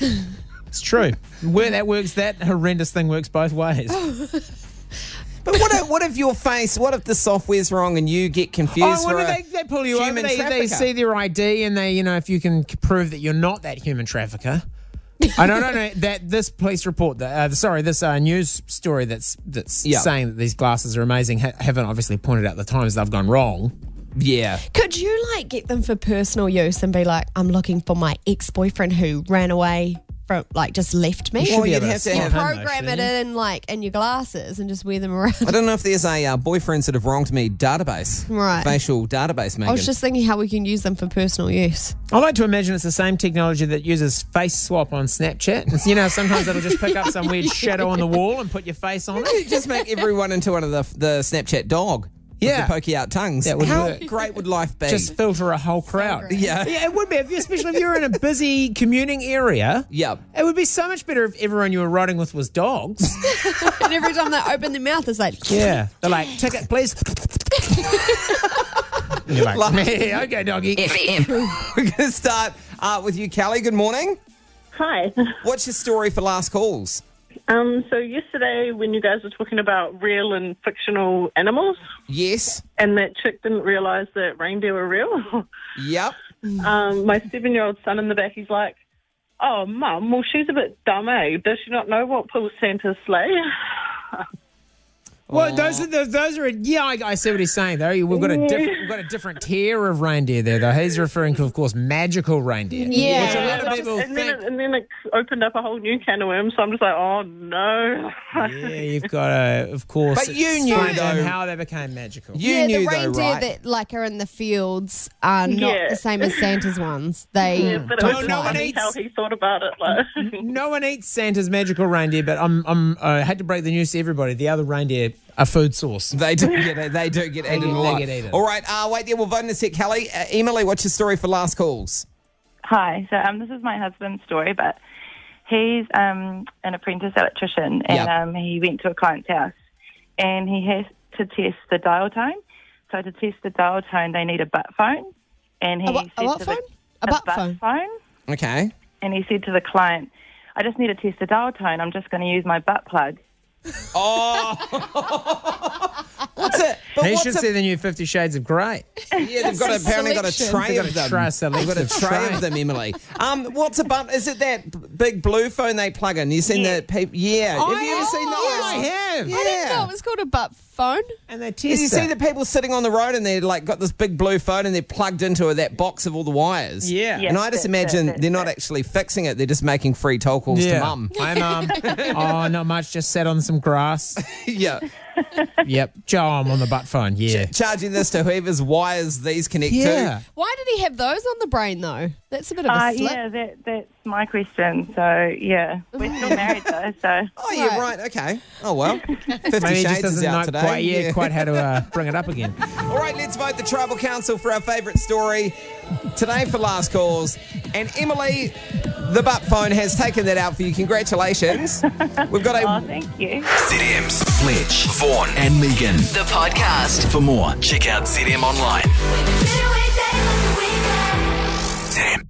It's true. Where that works, that horrendous thing works both ways. But what if, what if your face, what if the software's wrong and you get confused Oh, for well, a they, they pull you over. human They, they trafficker? see their I D, and they, you know, if you can c- prove that you're not that human trafficker. I don't know that this police report, that, uh, sorry, this uh, news story that's that's Yeah. saying that these glasses are amazing ha- haven't obviously pointed out the times they've gone wrong. Yeah. Could you like get them for personal use and be like, I'm looking for my ex-boyfriend who ran away from, like, just left me? You should Well, be you'd able to have to spot have- him, though, Program it shouldn't you? in like in your glasses and just wear them around. I don't know if there's a uh, boyfriends that have wronged me database. Right. Facial database, Megan. I was just thinking how we can use them for personal use. I like to imagine it's the same technology that uses face swap on Snapchat. It's, you know, sometimes it'll just pick up some weird shadow on the wall and put your face on it. just make everyone into one of the the Snapchat dog. Yeah. the pokey out tongues. That would How work. great would life be? Just filter a whole crowd. great. Yeah. Yeah, it would be, if you- especially if you're in a busy commuting area. Yeah. It would be so much better if everyone you were riding with was dogs. And every time they open their mouth, it's like, Yeah. They're like, ticket, please. And you're like, "Meh, okay, doggy. F M. We're going to start uh, with you, Callie. Good morning. Hi. What's your story for last calls? Um, so yesterday when you guys were talking about real and fictional animals, Yes. and that chick didn't realise that reindeer were real, Yep. um, my seven-year-old son in the back, he's like, oh, Mum, well, she's a bit dumb, eh? Does she not know what pulls Santa's sleigh? Well, those are the, those are yeah. I, I see what he's saying though. We've got a different we've got a different tier of reindeer there though. He's referring to, of course, magical reindeer. Yeah. Which a lot of people and, then think. it, and then it opened up a whole new can of worms, so I'm just like, oh, no. Yeah, you've got to, of course. But you knew, explain to him though- how they became magical. You yeah, knew the though, reindeer right? that like are in the fields are not Yeah. the same as Santa's ones. They Yeah, but it Well, was no just one funny eats- how he thought about it. Like. No one eats Santa's magical reindeer, but I'm I'm I hate to break the news to everybody. The other reindeer are food source. They do get they do get eaten get- a they lot. get eaten. All right, uh, wait there. We'll vote in a sec, Kelly. Uh, Emily, what's your story for last calls? Hi, so um, this is my husband's story, but he's um, an apprentice electrician, and Yep. um, he went to a client's house, and he has to test the dial tone. So to test the dial tone, they need a butt phone, and he A what- a said what to phone? The, A butt phone? phone, Okay. and he said to the client, "I just need to test the dial tone. I'm just going to use my butt plug." Oh, what's it? But He what's should a- see the new Fifty Shades of Grey. Yeah, they've got a, apparently got a Selection. tray They've got of a them. tray, They've got a selective tray tray. of them, Emily. Um, what's a button? Is it that b- big blue phone they plug in? You seen the people? Yeah. Oh, have you ever yeah. seen those? Yeah, I have. Yeah. I didn't know it was called a butt phone. And they Yeah, test you see it. the people sitting on the road and they're like got this big blue phone and they're plugged into that box of all the wires. Yeah. And Yes, I just that's imagine it, that's they're not it. actually fixing it; they're just making free toll calls Yeah. to mum. Hi, Mum. Oh, not much. Just sat on some grass. Yeah, Yep. Joe, I'm on the butt phone. Yeah. charging this to whoever's wires these connect Yeah. Why did he have those on the brain though? That's a bit of a Uh, slip. yeah, that, that's my question. So, yeah, we're still married, though, so... to. Oh, yeah, Right. right. Okay. Oh well, Fifty Maybe he just Shades is doesn't know out today. quite, yeah, quite how to uh, bring it up again. All right, let's vote the Tribal Council for our favourite story today for last calls. And Emily, the butt phone has taken that out for you. Congratulations. We've got a Oh, thank you. Z M's Fletch, Vaughan, and Megan. The podcast. For more, check out Z M online. Z M.